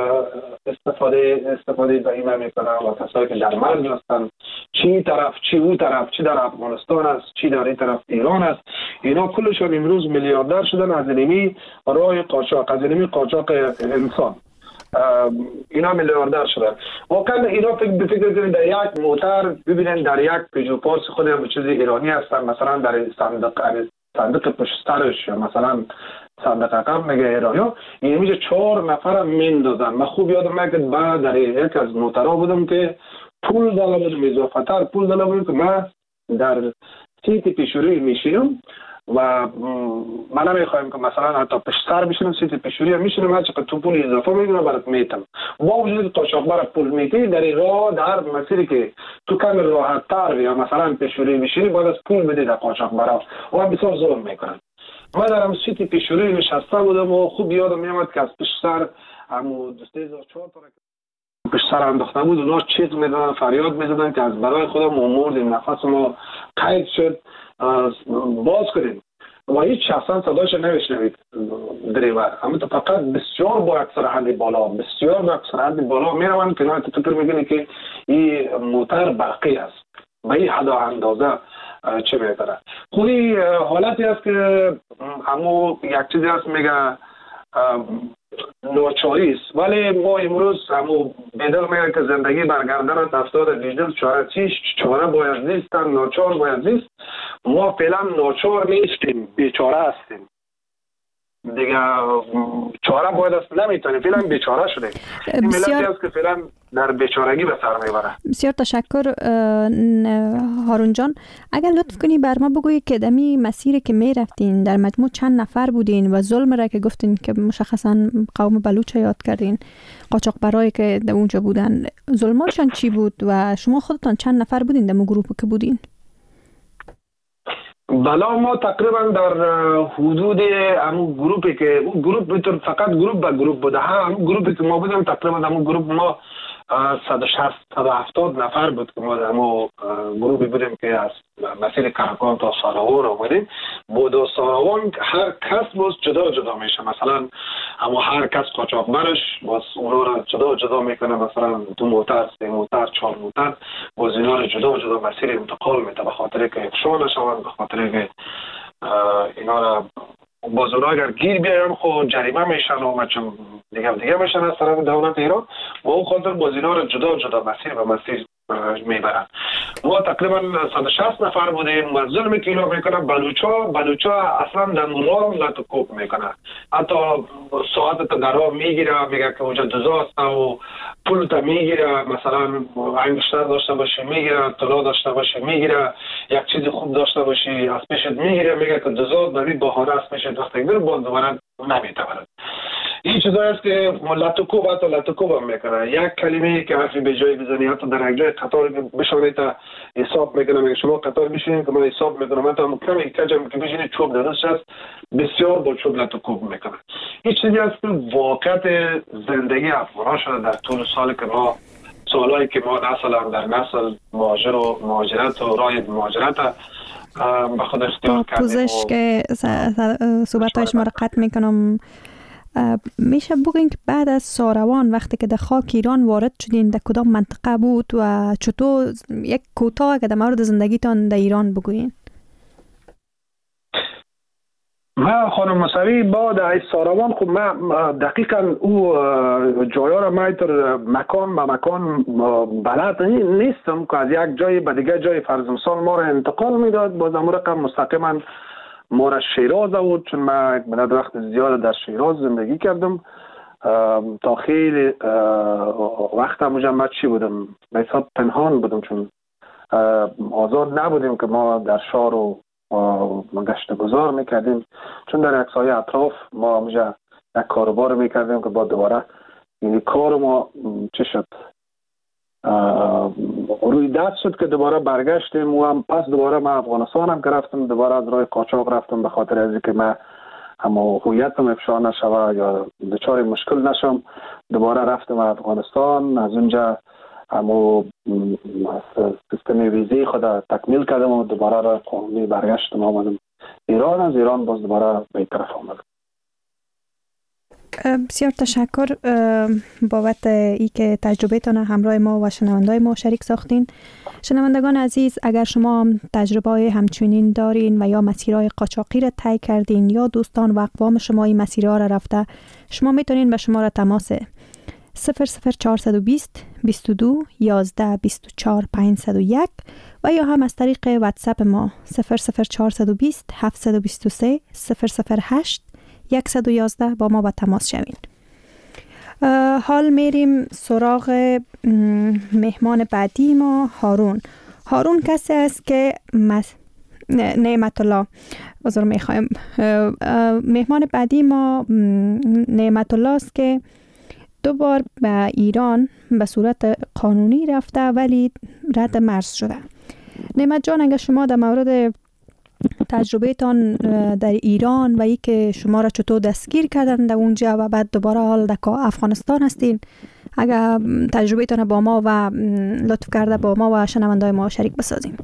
استفاده دائما میکنن و کسایی که در مرز هستن، چی طرف چی او طرف، چی در افغانستان است چی در این طرف ایران است، اینا کلشون امروز میلیاردر شدن از اینمی راه قاچاق، از اینمی قاچاق انسان. اینا میلیاردر شدن. واقعا اینا فکر کنید در یک موتر ببینن در یک پیجو پارس خود هم چیز ایرانی هستن، مثلا در صندوق پشت سرش یا مثلا صندوق عقب میگه ایرانی، این میشه 4 نفر هم میندازن. من خوب یادم میاد که بعد در یک از موترها بودم که پول داده بودم، اضافه تر پول داده بودم که من در سیت پیشروی میشینم و ما نمیخوایم که مثلا حتی پشت سر بشینم، سیت پیشوری هم میشینم، هر چقدر تو پول اضافه میدونم برات میتم. با وجود قاچاقبر پول میتی در این راه، در مسیری که تو کم راحت تر یا مثلا پیشوری بشینی باید از پول بدی در قاچاقبرا و هم بسیار ظلم میکنن. ما در هم سیت پیشوری نشسته بودم و خوب یادم میامد که از پشت سر همو 2004 تا پشت سر انداخته بود، اونا چیز میدادن، فریاد میزدن که از برای خودم مردیم، نفس ما قید شد، باز کنیم و هیچ شخصا صدایش نمیشنوید دریور. اما تو فقط بسیار با اکثر حد بالا، بسیار با اکثر حد بالا میروند که نه تو میبینی که این موتر برقی است و این حد اندازه چه میبره. خودی حالتی است که همو یک چیزی هست میگه ناچاری است، ولی ما امروز همو بدل میگه که زندگی برگردن افتاد دیجیتال چاره چیش چاره باید نیست، ناچار باید نیست. ما فعلا ناچار نیستیم، بیچاره هستیم دیگه. چاره باید است نمیتونیم، فعلا بیچاره شدیم. این ملتی است که فعلا در بیچارگی به سر میبره. بسیار تشکر هارون جان. اگر لطف کنی بر ما بگویی که دمی مسیری که می رفتین در مجموع چند نفر بودین و ظلم را که گفتین که مشخصا قوم بلوچ یاد کردین، قاچاقبرایی که در اونجا بودن، ظلماشان چی بود و شما خودتان چند نفر بودین در مو گروپ که بودین؟ بلا ما تقریبا در حدود همون گروپی که اون گروپ بطور فقط گروپ به گروپ بوده، همون گروپی که ما بودیم تقریبا همون گروپ ما 160-170 نفر بود که ما در همون گروپی بودیم که از مسیر کهکان تا ساراوان آمدیم. بود و ساراوان هر کس باز جدا جدا میشه، مثلا اما هر کس قاچاقبرش باز اونا را جدا جدا میکنه، مثلا 2 موتر 3 موتر 4 موتر باز اینا را جدا جدا مسیر انتقال میده، به خاطر که افشا نشوند، به خاطر که اینا را باز اونا اگر گیر بیایم خود جریمه میشن و چون دیگه میشن از طرف دولت ایران و اون خاطر باز اینا را جدا جدا مسیر به مسیر میبرن. ما تقریبا 160 نفر بودیم و ظلم که اینا میکنن بلوچا اصلا در مرام لطکوب میکنن، حتی ساعت تا درها میگیره، میگه که اونجا جزا هست و پول تا میگیره، مثلا انگشتر داشته باشی میگیره، طلا داشته باشی میگیره، یک چیز خوب داشته باشی از پیشت میگیره، میگه که جزا در این بهانه است پیشت وقتی بیر باز دوباره نمیتواند. این چیزایی است که لطکوب هم میکنه. یک کلمه که حرفی به جای بزنی، حتی در یک جای قطار بشونی تا حساب میکنه، میگه شما قطار بشینید که من حساب میکنم، من تا کمی کجم که بشینید چوب دادش است، بسیار با چوب لطکوب میکنه. این چیزی است که واقعیت زندگی افغان‌ها شده در طول سالهایی که ما نسل هم در نسل مهاجرت و راه مهاجرت به خود اختیار کردیم. پوزش که صحبت‌های شما را قطع میکنم، میشه بگین که بعد از ساروان وقتی که در خاک ایران وارد شدین در کدام منطقه بود و چطور یک کوتاه که در مورد زندگیتان در ایران بگوین؟ ما خانم موسوی بعد از ساروان خب ما دقیقا او جایا را ما اینطور مکان به مکان بلد نیستم که از یک جای به دیگه جای فرض مثال ما را انتقال میداد. باز امور رقم مستقیما ما را شیراز بود، چون ما مدت وقت زیاد در شیراز زندگی کردم تا خیلی وقت مجمع چی بودم به حساب پنهان بودم، چون آزاد نبودیم که ما در شهر و گشت گذار میکردیم، چون در یک سایه اطراف ما همجا یک کاروبار میکردیم که با دوباره این کار ما چی شد روی دست شد که دوباره برگشتیم و هم پس دوباره ما افغانستان هم که رفتم، دوباره از راه قاچاق رفتم به خاطر از اینکه من اما هویتم افشا نشوه یا دچار مشکل نشم، دوباره رفتم افغانستان. از اونجا اما سیستم ویزی خود تکمیل کردم و دوباره راه قانونی برگشتم آمدم ایران. از ایران باز دوباره به این طرف آمدم. بسیار تشکر بابت ای که تجربه تان همراه ما و شنوندای ما شریک ساختین. شنوندگان عزیز، اگر شما هم تجربه همچنین دارین و یا مسیرهای قاچاقی را طی کردین یا دوستان و اقوام شما این مسیرها را رفته، شما میتونین به شماره تماس 00420 22 11 24 501 و یا هم از طریق واتساپ ما 00420 723 008 111 با ما به تماس شوین. حال میریم سراغ مهمان بعدی ما، هارون کسی است که نعمت الله عذر میخوایم. مهمان بعدی ما نعمت الله است که 2 بار به ایران به صورت قانونی رفته ولی رد مرز شده. نعمت جان، اگر شما در مورد تجربه تان در ایران و ای که شما را چطور دستگیر کردن در اونجا و بعد دوباره حال در افغانستان هستین، اگر تجربه تان با ما و لطف کرده با ما و شنوندای ما شریک بسازیم.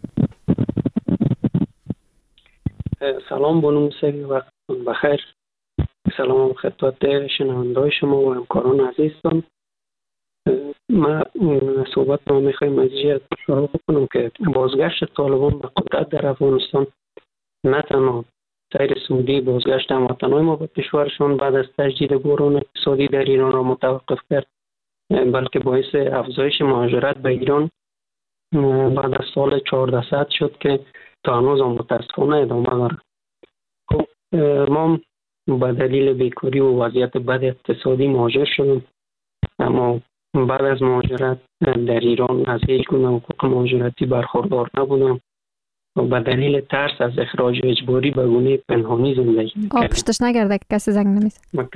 سلام بانو موسوی، وقت بخیر. سلام خدمت شنوندای شما و همکاران عزیزتان. ما صحبت ما میخوایم از اینجا شروع کنم که بازگشت طالبان به قدرت در افغانستان نه تنها سیر سعودی بازگشت هموطنان ما به کشورشان بعد از تجدید بحران اقتصادی در ایران را متوقف کرد، بلکه باعث افزایش مهاجرت به ایران بعد از سال 1400 شد که تا هنوز هم متاسفانه ادامه دارد. خب ما به دلیل بیکاری و وضعیت بد اقتصادی مهاجر شدیم، اما بعد از مهاجرت در ایران از هیچ گونه حقوق مهاجرتی برخوردار نبودم و به دلیل ترس از اخراج اجباری به گونه پنهانی زندگی می‌کردم. پشتش نگرده که کسی زنگ نمیزنه.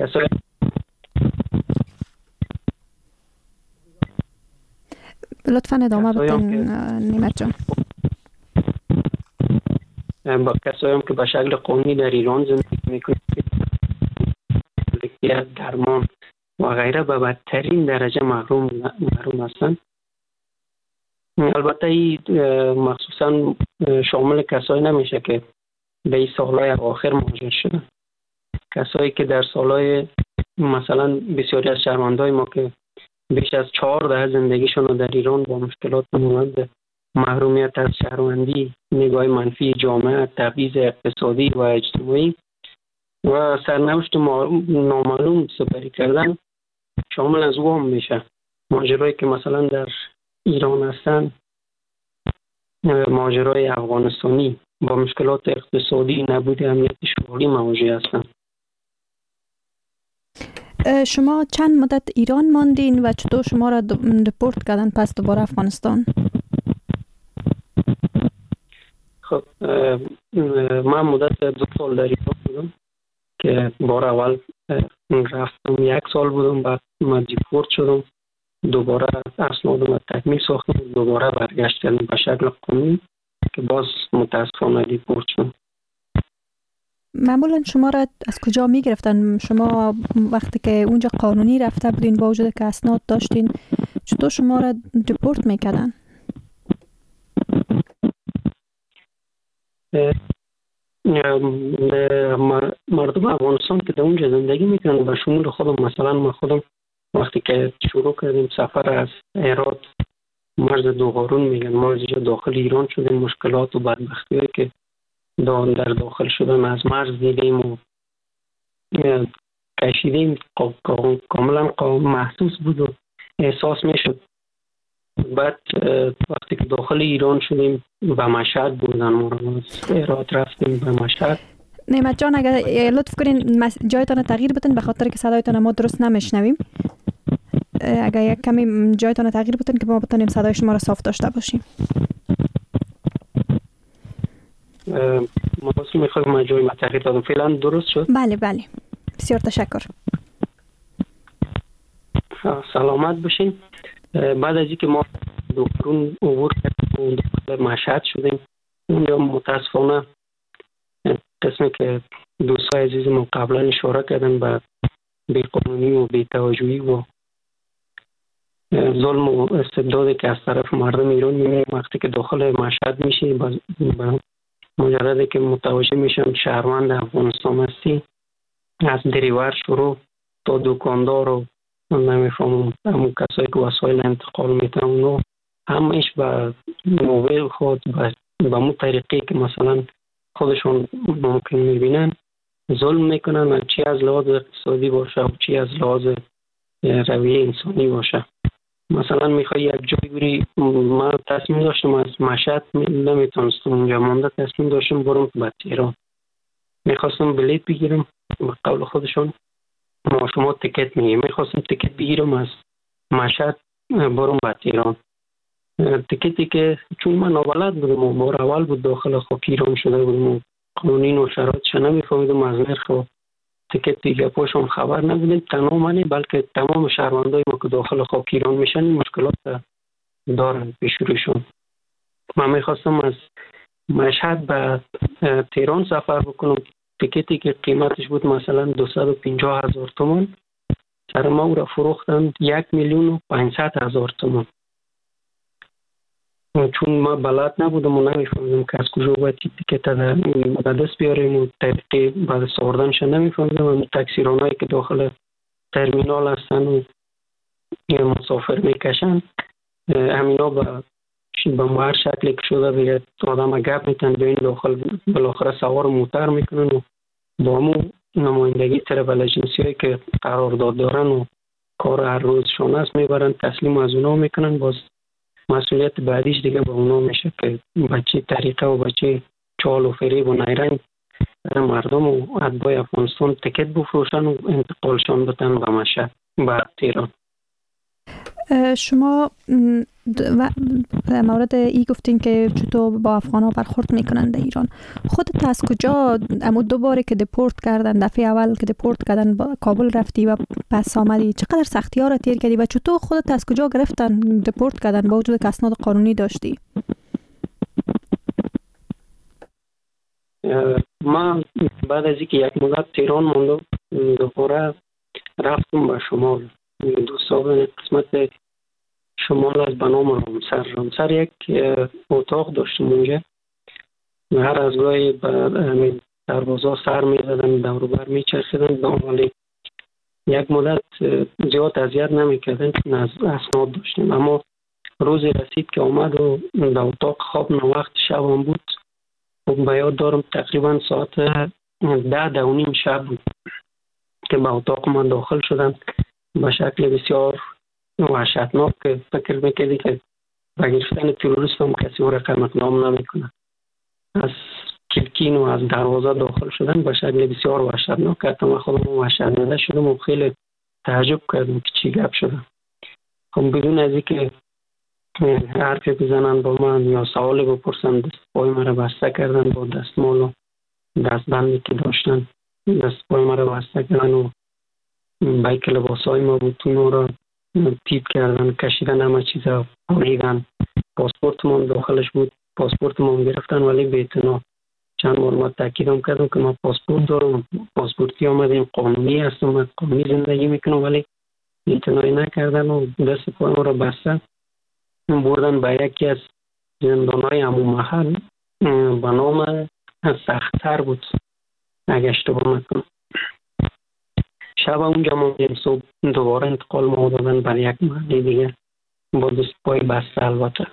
لطفاً ادامه بدین نعمت جان. با کسایی هم که به شکل قانونی در ایران زندگی میکنند، درمان و غیره به بدترین درجه محروم هستند. البته این مخصوصا شامل کسایی نمیشه که به این سالهای آخر مهاجر شدن. کسایی که در سالهای مثلا بسیاری از شهروندای ما که بیش از 4 دهه زندگیشون رو در ایران با مشکلات مانند محرومیت از شهروندی، نگاه منفی جامعه، تبعیض اقتصادی و اجتماعی و سرنوشت نامعلوم سپری کردن شامل از او هم میشه. ماجرایی که مثلا در ایران هستن، ماجرای افغانستانی با مشکلات اقتصادی، نبود امنیت شغلی مواجه هستن. شما چند مدت ایران ماندین و چطور شما را دپورت کردن پس دوباره افغانستان؟ خب من مدت 2 سال در ایران بودم که بار اول رفتم 1 سال بودم، بعد من دپورت شدم، دوباره اسنادم را تکمیل ساختم، دوباره برگشت کردم به شکل قانونی که باز متاسفانه دپورت شدم. معمولا شما را از کجا می گرفتن؟ شما وقتی که اونجا قانونی رفته بودین با وجود که اسناد داشتین، چطور شما را دپورت میکردن؟ مردم افغانستان که در اونجا زندگی میکنن و شمول خودم، مثلا ما خودم وقتی که شروع کردیم سفر از هرات مرز دوغارون میگن، ما از اینجا داخل ایران شدیم، مشکلات و بدبختی هایی که در داخل شدن از مرز دیدیم و کشیدیم، کاملا محسوس بود و احساس میشد. بعد وقتی که داخل ایران شدیم به مشهد بودن، ما از هرات رفتیم به مشهد. نعمت جان، اگر لطف کنین جایتان تغییر بدین به خاطر که صدایتان ما درست نمیشنویم. اگر یک کمی جایتان تغییر بدین که ما بتونیم صدای شما را صاف داشته باشیم. ما بس میخوایم جای ما تغییر دادم. فعلا درست شد؟ بله بله، بسیار تشکر. سلامت باشین. بعد از اینکه ما دکترون عبور کردیم و مشهد شدیم، اونجا متاسفانه قسمی که دوستای عزیز ما قبلا اشاره کردن به بی‌قانونی و بی‌توجهی و ظلم و استبدادی که از طرف مردم ایران می‌بینیم، وقتی که داخل مشهد میشی با مجردی که متوجه میشن شهروند افغانستان هستی، از دریور شروع تا دکاندار و نمیفهمم همون کسایی که وسایل انتقال میتن اونو همش به نوبه خود به مو طریقی که مثلا خودشون ممکن میبینن ظلم میکنن، چی از لحاظ اقتصادی باشه و چی از لحاظ رویه انسانی باشه. مثلا میخوای یک جای بری، من تصمیم داشتم از مشهد نمیتونستم اونجا مانده، تصمیم داشتم برم به تهران، میخواستم بلیط بگیرم به قول خودشون ما شما تیکت میگیم، میخواستم تیکت بگیرم از مشهد برم به تهران. تیکتی که چون من نابلد بودم و بار اول بود داخل خاک ایران شده بودم و قانونین و شرایطش نمیفهمیدم، از نرخ و تیکت دیگه پاشم خبر نبودیم. تنها منی بلکه تمام شهروندای ما که داخل خاک ایران میشن مشکلات دارن پیش روشون. من میخواستم از مشهد به تهران سفر بکنم. تیکتی که قیمتش بود مثلا 250,000 تومان، سر ما او را فروختند 1,500,000 تومان. چون ما بلد نبودم و نمیفهمیدم که از کجا باید تیکت به دست بیاریم و طریقی بعد ساردنش نمیفهمیدم. و تاکسیرانایی که داخل ترمینال هستن و مسافر میکشن، همینا به هر شکلی که شده بگه آدم گپ میتن به این داخل، بالاخره سوار موتر میکنن و با همون نمایندگی طرف اجنسی هایی که قرارداد دارن و کار هر روزشان است میبرن تسلیم از اونا میکنن. باز مسئولیت بعدیش دیگه به اونا میشه که بچه طریقه و بچه چال و فریب و نیرنگ مردم و اتباع افغانستان تکت بفروشن و انتقالشان بتن به مشهد به تهران. شما مورد ای گفتین که چطور با افغان ها برخورد میکنن در ایران. خودت از کجا اما دو باری که دپورت کردن، دفعه اول که دپورت کردن با کابل رفتی و پس آمدی، چقدر سختی ها را تیر کردی و چطور خودت از کجا گرفتن دپورت کردن با وجود که اسناد قانونی داشتی؟ من بعد از اینکه یک مدت تهران ماندم دوباره رفتم به شمال. دوستان قسمت شمال از به نام رامسر یک اتاق داشتم اونجا. هر از گاهی به دروازه سر می‌زدن، دور و بر می‌چرخیدن، ولی یک مدت زیاد اذیت نمی‌کردن چون از اسناد داشتیم. اما روزی رسید که آمد و در اتاق خواب وقت شب هم بود. به یاد دارم تقریبا ساعت 10:30 شب بود که به اتاق من داخل شدن به شکل بسیار وحشتناک که فکر میکردی که به گرفتن تروریست هم کسی او رقم اقدام نمیکنه. از کلکین و از دروازه داخل شدن به شکل بسیار وحشتناک که حتی من خودم وحشت زده شدم و خیلی تعجب کردم که چی گپ شده. خب بدون از اینکه حرفی بزنن با من یا سوالی بپرسن، دست پای مرا بسته کردن با دستمال و دستبندی که داشتن. دست پای مرا بسته کردن و بایک لباسای ما بوتون را تیپ کردن، کشیدن، همه چیز را بریدن. پاسپورت من داخلش بود، پاسپورت من گرفتن ولی به اعتنا. چند بار ما تاکیدم کردم که ما پاسپورت دارم، پاسپورتی آمدیم، قانونی هستم، من قانونی زندگی میکنم، ولی اعتنایی نکردن و دست پای ما را بستن. بردن به یکی از زندانهای همون محل به نام سخت‌تر بود اگه اشتباه نکنم. شب اونجا موندیم، صبح دوباره انتقال ما دادن برای یک محله دیگه با دست پای بسته. البته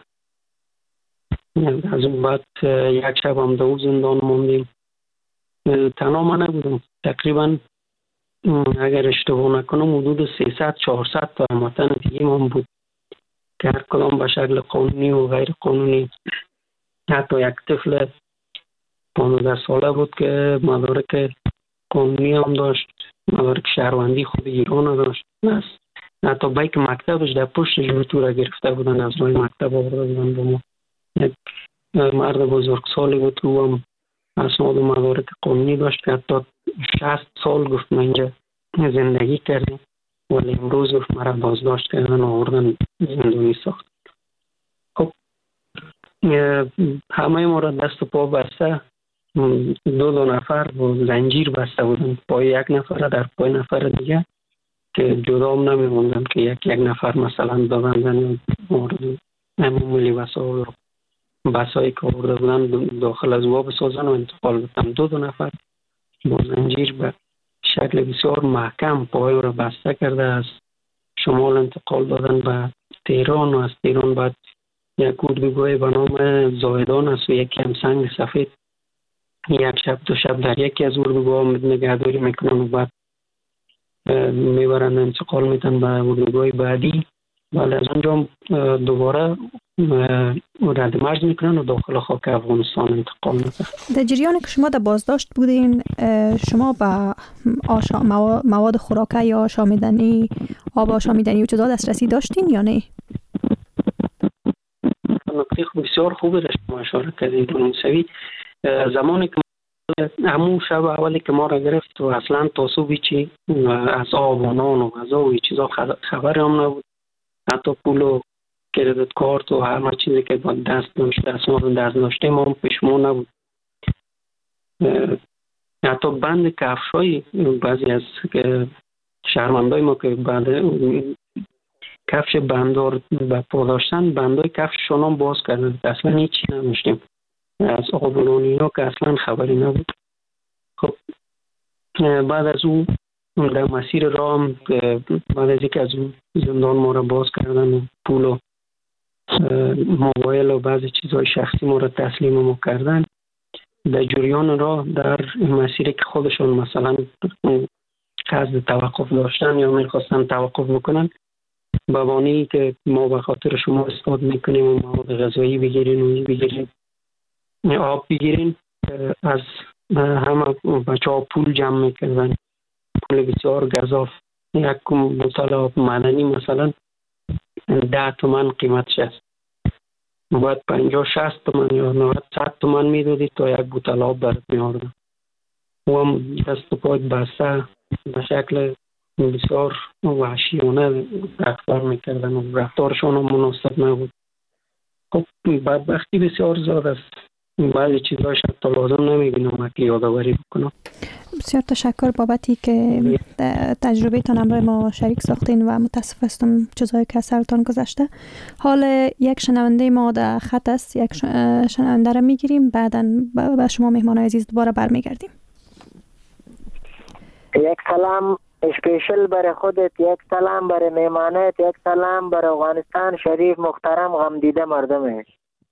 از اون بعد یک شب هم دو زندان موندیم. تنها من نبودم، تقریبا اگر اشتباه نکنم حدود 300-400 تا هموطن دیگه من بود که هر کدام به شکل قانونی و غیر قانونی. حتی یک طفل 15 ساله بود که مدارک قانونی هم داشت، مدارک شهروندی خود ایران داشت. حتی بایک مکتبش در پشتش رو گرفته بودن، از روی مکتب آورده بودن با ما. یک مرد بزرگ سالی بود که او هم اسناد و مدارک قانونی داشت که حتی 60 سال گفت من اینجا زندگی کردیم، ولی امروز گفت مرا بازداشت کردن و آوردن زندانی ساخت. خب همه ما را دست و پا بسته، دو نفر با زنجیر بسته بودن، پای یک نفر در پای نفر دیگه که جدا هم نمی‌موندن که یک نفر مثلا ببندن مورد عمومی بسایی که آورده بودن داخل از وا بسازن و انتقال بدن. دو نفر با زنجیر به شکل بسیار محکم پای را بسته کرده از شمال انتقال دادن به تهران و از تهران بعد یک اردوگاه به نام زاهدان است و یکی هم سنگ سفید. یک شب دو شب در یکی از اردوگاه نگهداری میکنن و بعد میبرن انتقال میدن به اردوگاه بعدی. ولی از اونجا دوباره رد مرز میکنن و داخل خاک افغانستان انتقال میدن. در جریان که شما در بازداشت بودین، شما به مواد خوراکه یا آشامیدنی، آب آشامیدنی و چیزا دسترسی داشتین یا نه؟ نکته بسیار خوبی را شما اشاره کردید موسوی. زمانی که همون شب اولی که ما را گرفت و اصلا تعصبی چی از آب و نان و غذا و چیزا خبر هم نبود، حتی پول و کردیت کارت و هر چیزی که با دست داشته ما پیش ما نبود. حتی بند کفشای بعضی از شهروندای ما که بعد کفش بندار به پا داشتن، بندای کفششون هم باز کردن، اصلا هیچی نداشتیم از آب و نان اینا که اصلا خبری نبود. خب بعد از اون در مسیر راه هم بعد از اینکه از اون زندان ما را باز کردن، پول و موبایل و بعضی چیزهای شخصی ما را تسلیم ما کردن، در جریان راه در مسیری که خودشون مثلا قصد توقف داشتن یا میخواستن توقف بکنن، به بانی که ما به خاطر شما استفاده میکنیم و مواد غذایی بگیرین و این بگیرین، آب بگیرین، از همه بچه ها پول جمع میکردن، پول بسیار گزاف. یک بوتل آب معدنی مثلا 10 تومن قیمتش است، باید 50-60 تومن یا 90-100 تومن میدادید تا یک بوتل آب برات میاردن. و هم دست و پای بسته به شکل بسیار وحشیانه رفتار میکردن و رفتارشان هم مناسب نبود. خب بدبختی بسیار زیاد است، بعضی چیزهایش حتی لازم نمیبینم که یادآوری بکنم. بسیار تشکر بابتی که تجربه تان همراه ما شریک ساختین و متاسف هستم چیزهایی که سرتان گذشته. حال یک شنونده ما در خط است، یک شنونده را میگیریم، بعدا به شما مهمانای عزیز دوباره برمیگردیم. یک سلام اسپیشل برای خودت، یک سلام برای مهمانت، یک سلام برای افغانستان شریف محترم غم دیده مردمش.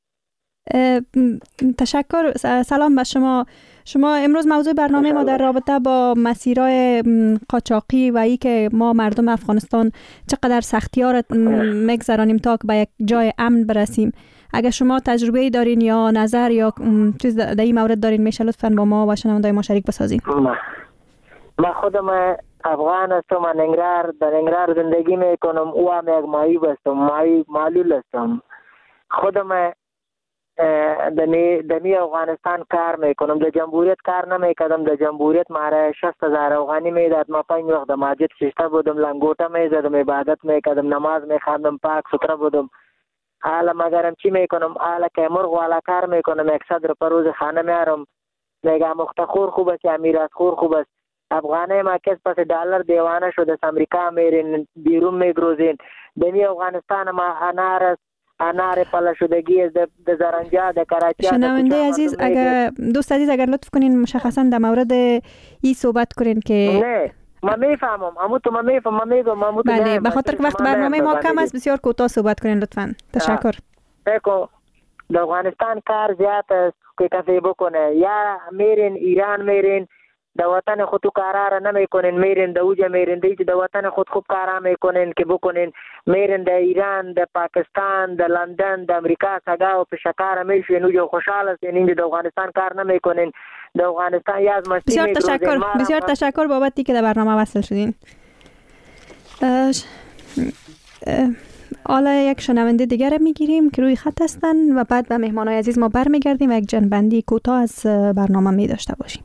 تشکر. سلام به شما. امروز موضوع برنامه ما در رابطه با مسیرهای قاچاقی و ای که ما مردم افغانستان چقدر سختی‌ها را میگذرانیم تا که به یک جای امن برسیم. اگر شما تجربه دارین یا نظر یا چیز در این مورد دارین، میشه لطفاً با ما و شنونده‌های ما شریک بسازین. من خودم افغان هستم، من در ننگرهار زندگی میکنم، او هم یک مایی هستم، معلول هستم. خودم دمی افغانستان کار میکنم، در جمهوریت کار نمیکردم. در جمهوریت ماره 60,000 افغانی میداد. ما 5 وقت در مسجد شیشته بودم، لنگوټه میزدم، عبادت میکردم، نماز میخواندم، پاک ستره بودم. حالا مگرم چی میکنم؟ حالا که مرغ والا کار میکنم، 100 روپیه روز خانه میارم. میگم مختخور خوب است یا میراث خور خوب است. افغانه ما کس پس دلار دیوانه شده است، امریکا میرین، بیرون میگروزین. دمی افغانستان ما انار پلا شدگی از در زرنجا، در کراچی. شنونده عزیز، اگر دوست عزیز اگر لطف کنین مشخصا در مورد ای صحبت کنین که نه من میفهمم، من میگم بله، به خاطر که وقت برنامه ما کم است بسیار کوتاه صحبت کنین لطفاً. تشکر. بگو در افغانستان کار زیاد است که کسی بکنه، یا میرین ایران، میرین در وطن خود تو کارا نمیکنین، میرین در اوجه، میرین در وطن خود خوب کارا میکنین که بکنین، میرین در ایران، در پاکستان، در لندن، در امریکا سگا و پشکار میشین، اوجه خوشحال هستین. اینجا در افغانستان کار نمیکنین، در افغانستان یا از مستی میگروزین. بسیار تشکر بابتی که در برنامه وصل شدین. حالا یک شنونده دیگر میگیریم که روی خط هستن و بعد به مهمانای عزیز ما برمیگردیم و یک جنبندی کوتاه از برنامه می داشته باشیم.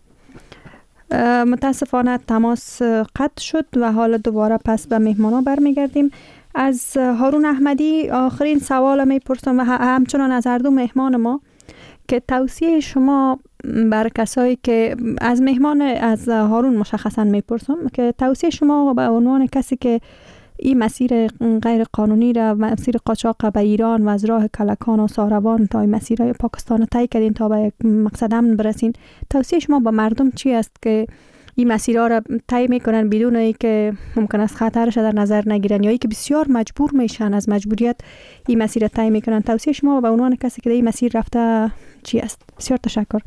متاسفانه تماس قطع شد و حالا دوباره پس به مهمانا برمیگردیم. از هارون احمدی آخرین سوال میپرسم و همچنان از هر دو مهمان ما که توصیه شما بر کسایی که از هارون مشخصا میپرسم که توصیه شما به عنوان کسی که این مسیر غیر قانونی را، مسیر قاچاق به ایران و از راه کلکان و ساروان تا مسیر پاکستان طی کردین تا به یک مقصد امن برسین، توصیه شما با مردم چی است که این مسیرها را طی میکنن بدون اینکه ممکن است خطرش در نظر نگیرن یا اینکه بسیار مجبور میشن از مجبوریت این مسیر را طی میکنن؟ توصیه شما به عنوان کسی که در این مسیر رفته چی است؟ بسیار تشکر.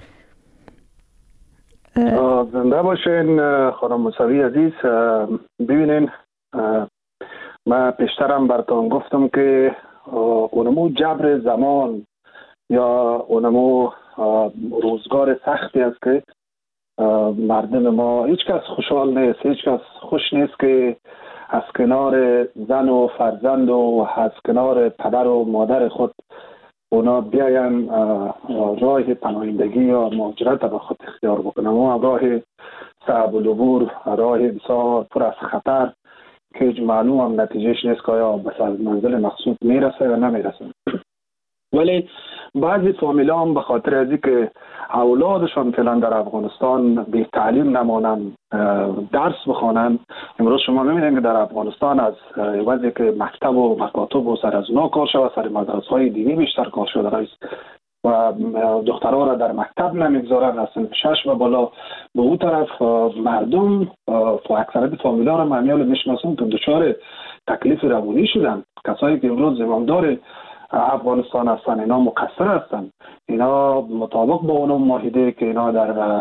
زنده باشین خانم موسوی عزیز. ببینین من پیشترم براتون گفتم که اونمو جبر زمان یا اونمو روزگار سختی است که مردم ما هیچ کس خوشحال نیست، هیچ کس خوش نیست که از کنار زن و فرزند و از کنار پدر و مادر خود اونا بیاین راه پناهندگی یا مهاجرت به خود اختیار بکنن. اون راه صعب العبور، راه بسیار پر از خطر که هیچ معلوم هم نتیجهش نیست که آیا به منزل مقصود میرسه یا نمیرسه. ولی بعضی فامیلا هم به خاطر از اینکه اولادشان فعلا در افغانستان بی تعلیم نمانند، درس بخوانند، امروز شما می‌بینید که در افغانستان از وضعی که مکتب و مکاتب و سر از اونا کار شده، سر مدرسه‌های دینی بیشتر کار شده است و دخترها را در مکتب نمیگذارن از سن 6 و بالا. به اون طرف مردم اکثریت فامیلا را معمیال میشناسن که دچار تکلیف روانی شدن. کسایی که امروز زمامدار افغانستان هستن اینا مقصر هستن، اینا مطابق با اون معاهده که اینا در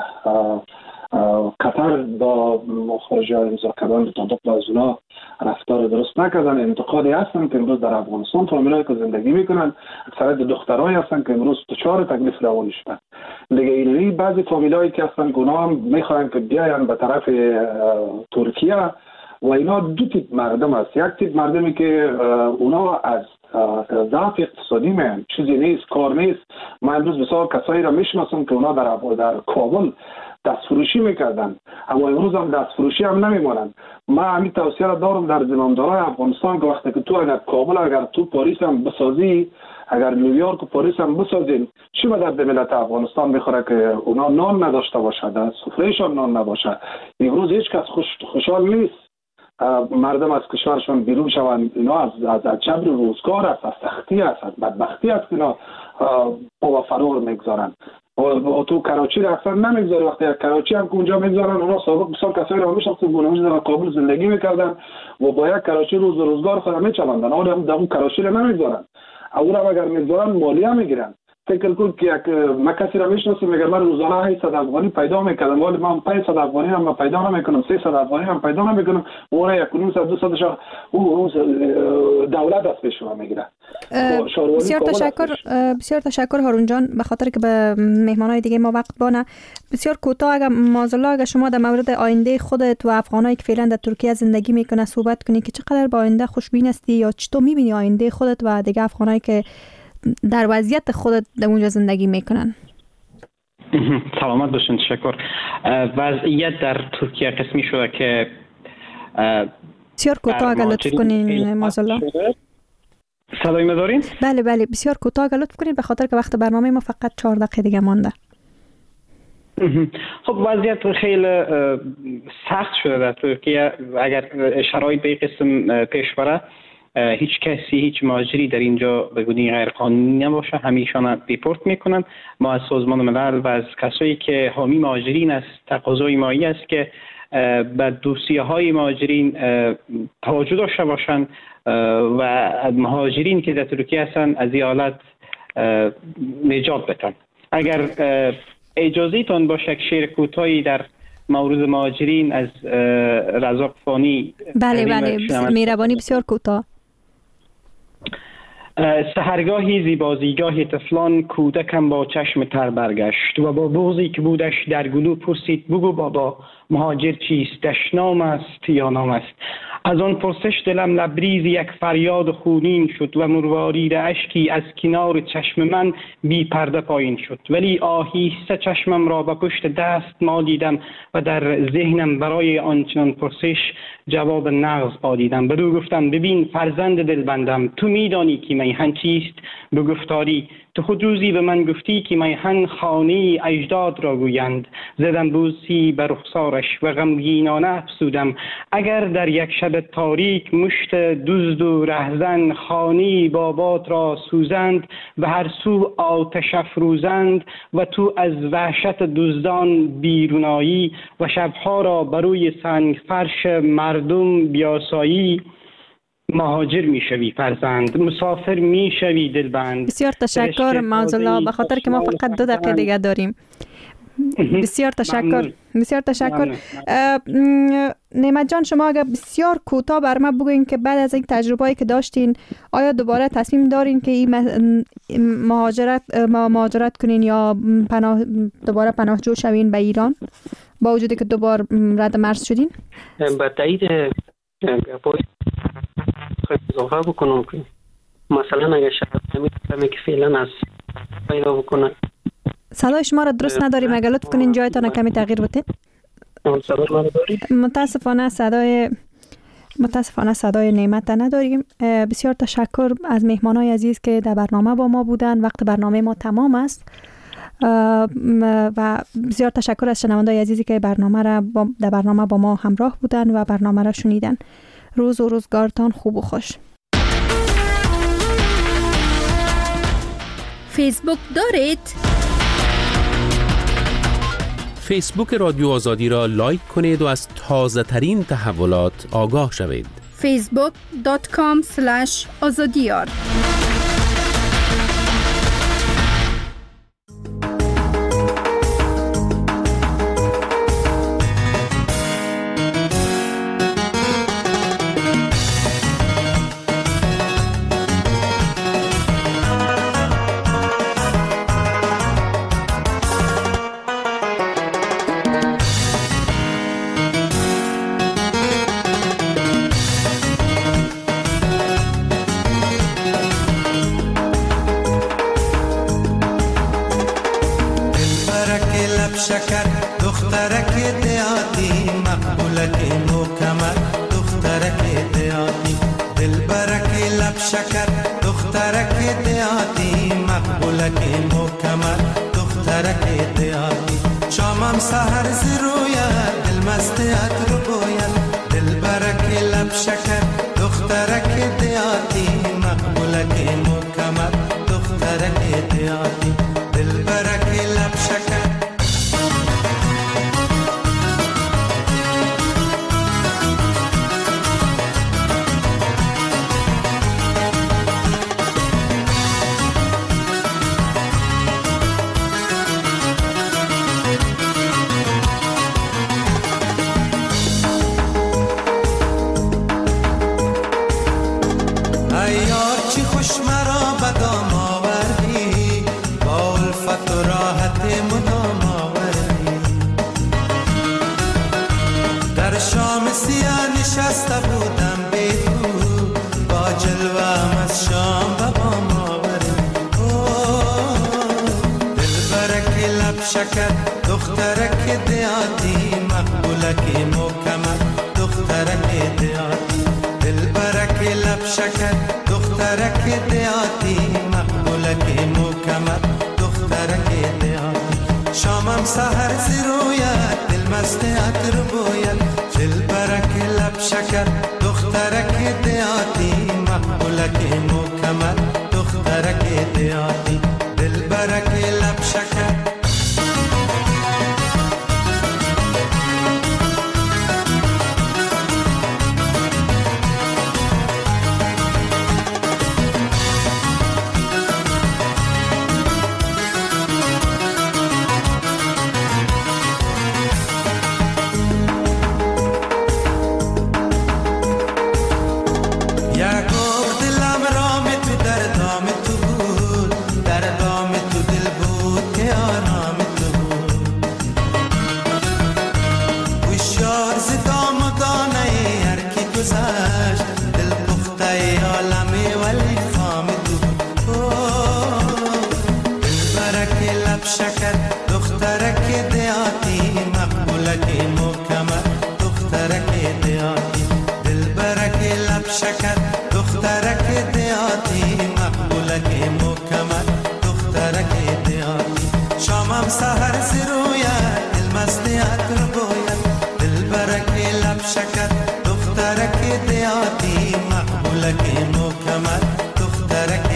قطر با مخرج‌ها امضا کردن مطابق با از اونا رفتار درست نکردن. انتقادی هستن که امروز در افغانستان فامیلایی که زندگی میکنن اکثریت دخترایی هستن که امروز دچار تکلیف روانی شدن. دیگه اینی بعضی فامیلایی که هستن که اونا هم میخوان که بیاین به طرف ترکیه و اینا دو تیپ مردم است. یک تیپ مردمی که اونا از ضعف اقتصادی میان، چیزی نیست، کار نیست. من امروز بسیار کسایی را میشناسم که اونا در کابل دستفروشی میکردن، اما امروز هم دستفروشی هم نمیمونن. من همین توصیه را دارم در زمامدارای افغانستان که وقتی که تو اگر کابل، اگر تو پاریس هم بسازی، اگر نیویورک و پاریس هم بسازین، چی به درد ملت افغانستان میخوره که اونا نان نداشته باشد، سفرهشان نان نباشه. امروز هیچ کس خوشحال نیست مردم از کشورشان بیرون شوند. اینا از جبر روزگار است، از سختی است، از بدبختی است که اینا با فرار میگذارن. و تو کراچی را اکثر نمیگذاره. وقتی کراچی هم که اونجا میگذارن، اونا سابق بسیار کسایی را میشناسن که در کابل زندگی میکردن و با یک کراچی روزگار خود میچلندن. اونا در اون کراچی را نمیگذارن. اونا اگر میگذارن مالیه میگیرن. فکر کن که من کسی را میشناسم میگه من روزانه 800 افغانی پیدا میکردم، ولی من 500 افغانی هم پیدا نمیکنم، 300 افغانی هم پیدا نمیکنم. اون 1.5 200 اون دولت از پیش ما میگیره. بسیار تشکر هارون جان، به خاطر که به مهمانای دیگه ما وقت بانه. بسیار کوتاه اگر مازالله اگر شما در مورد آینده خودت و افغانایی که فعلا در ترکیه زندگی میکنه صحبت کنی که چقدر به آینده خوشبین هستی یا چطور میبینی آینده خودت و دیگه افغانایی که در وضعیت خودت در اونجا زندگی میکنن؟ سلامت باشین. تشکر. وضعیت در ترکیه قسمی شده که بسیار کوتاه اگر لطف کنین مازالله. صدای ما دارین؟ بله بسیار کوتاه اگر لطف کنین به خاطر که وقت برنامه ما فقط 4 دقیقه دیگه مانده. خب وضعیت خیلی سخت شده در ترکیه. اگر شرایط به قسم پیش بره، هیچ کسی، هیچ مهاجری در اینجا به گونه غیر قانونی نباشه، همیشان دیپورت میکنن. ما از سازمان ملل و از کسایی که حامی مهاجرین است تقاضای ما است که به دوسیه های مهاجرین توجه داشته باشند و مهاجرین که در ترکیه هستند از این حالت نجات بدن. اگر اجازه تان باشه یک شعر کوتاهی در مورد مهاجرین از رزاق فانی. بله مهربانی بسیار کوتاه. سحرگاهی زیبازیگاه طفلان، کودکم با چشم تر برگشت و با بغضی که بودش در گلو پرسید بگو بابا مهاجر چیست؟ دشنام است یا نام است؟ از آن پرسش دلم لبریز یک فریاد خونین شد و مروارید اشکی از کنار چشم من بی پرده پایین شد. ولی آهسته چشمم را به پشت دست مالیدم و در ذهنم برای آنچنان پرسش جواب نغز آدیدم. بدو گفتم ببین فرزند دلبندم، تو میدانی که میهن چیست؟ به گفتاری تو خود روزی به من گفتی که میهن خانه اجداد را گویند. زدم بوسی به رخسارش و غمگینانه افسودم اگر در یک شب تاریک مشت دزد و رهزن خانه بابات را سوزند و هر سو آتش افروزند و تو از وحشت دزدان بیرونایی و شبها را بروی سنگ فرش مردم بیاسایی. مهاجر میشوی فرزند، مسافر میشوی دلبند. بسیار تشکر معزالله، به خاطر که ما فقط 2 دقیقه دیگه داریم. بسیار تشکر. بسیار تشکر. نعمت جان شما اگر بسیار کوتاه بر ما بگوین که بعد از این تجربه‌ای که داشتین آیا دوباره تصمیم دارین که این مهاجرت کنین یا دوباره پناهجو شوین به ایران با وجودی که دوبار رد مرز شدین؟ با تایید گپای اضافه بکنم که مثلا اگر شرایط کمی که فعلا از پیدا بکنه. صدای شما را درست نداریم، اگر لطف کنین جایتان کمی تغییر بدین. صدای ما رو دارید؟ متاسفانه صدای نعمت نداریم. بسیار تشکر از مهمانای عزیز که در برنامه با ما بودن. وقت برنامه ما تمام است و بسیار تشکر از شنوندای عزیزی که در برنامه با ما همراه بودن و برنامه را شنیدن. روز و روزگارتان خوب و خوش. فیسبوک دارید؟ فیسبوک رادیو آزادی را لایک کنید و از تازه ترین تحولات آگاه شوید. facebook.com/azadiyar شکر دخترک دیاتی مقبولک مکمل دخترک دیاتی دلبرک لب شکر دخترک دیاتی مقبولک مکمل دخترک دیاتی شامم سحر زرویت دل مستیت رو بوید دلبرک لب شکر دخترک دیاتی مقبولک مکمل دخترک دیاتی دلبرک لب شکر نشسته بودم بی تو با جلوم از شام و با ماوری دلبرک لب شکر دخترک دیاتی مقبولک مکمل دخترک دیاتی دلبرک لب شکر دخترک دیاتی مقبولک مکمل دخترک دیاتی شامم سحر زیرویت دل مستیت رو بوید دلبرک لب شکر دخترک دیاتی مقبولک مکمل دخترک دیاتی دلبرک لب شکر سحر زرویت دل مستیت رو بوید دلبرک لب شکر دخترک دیاتی مقبولک مکمل دخترک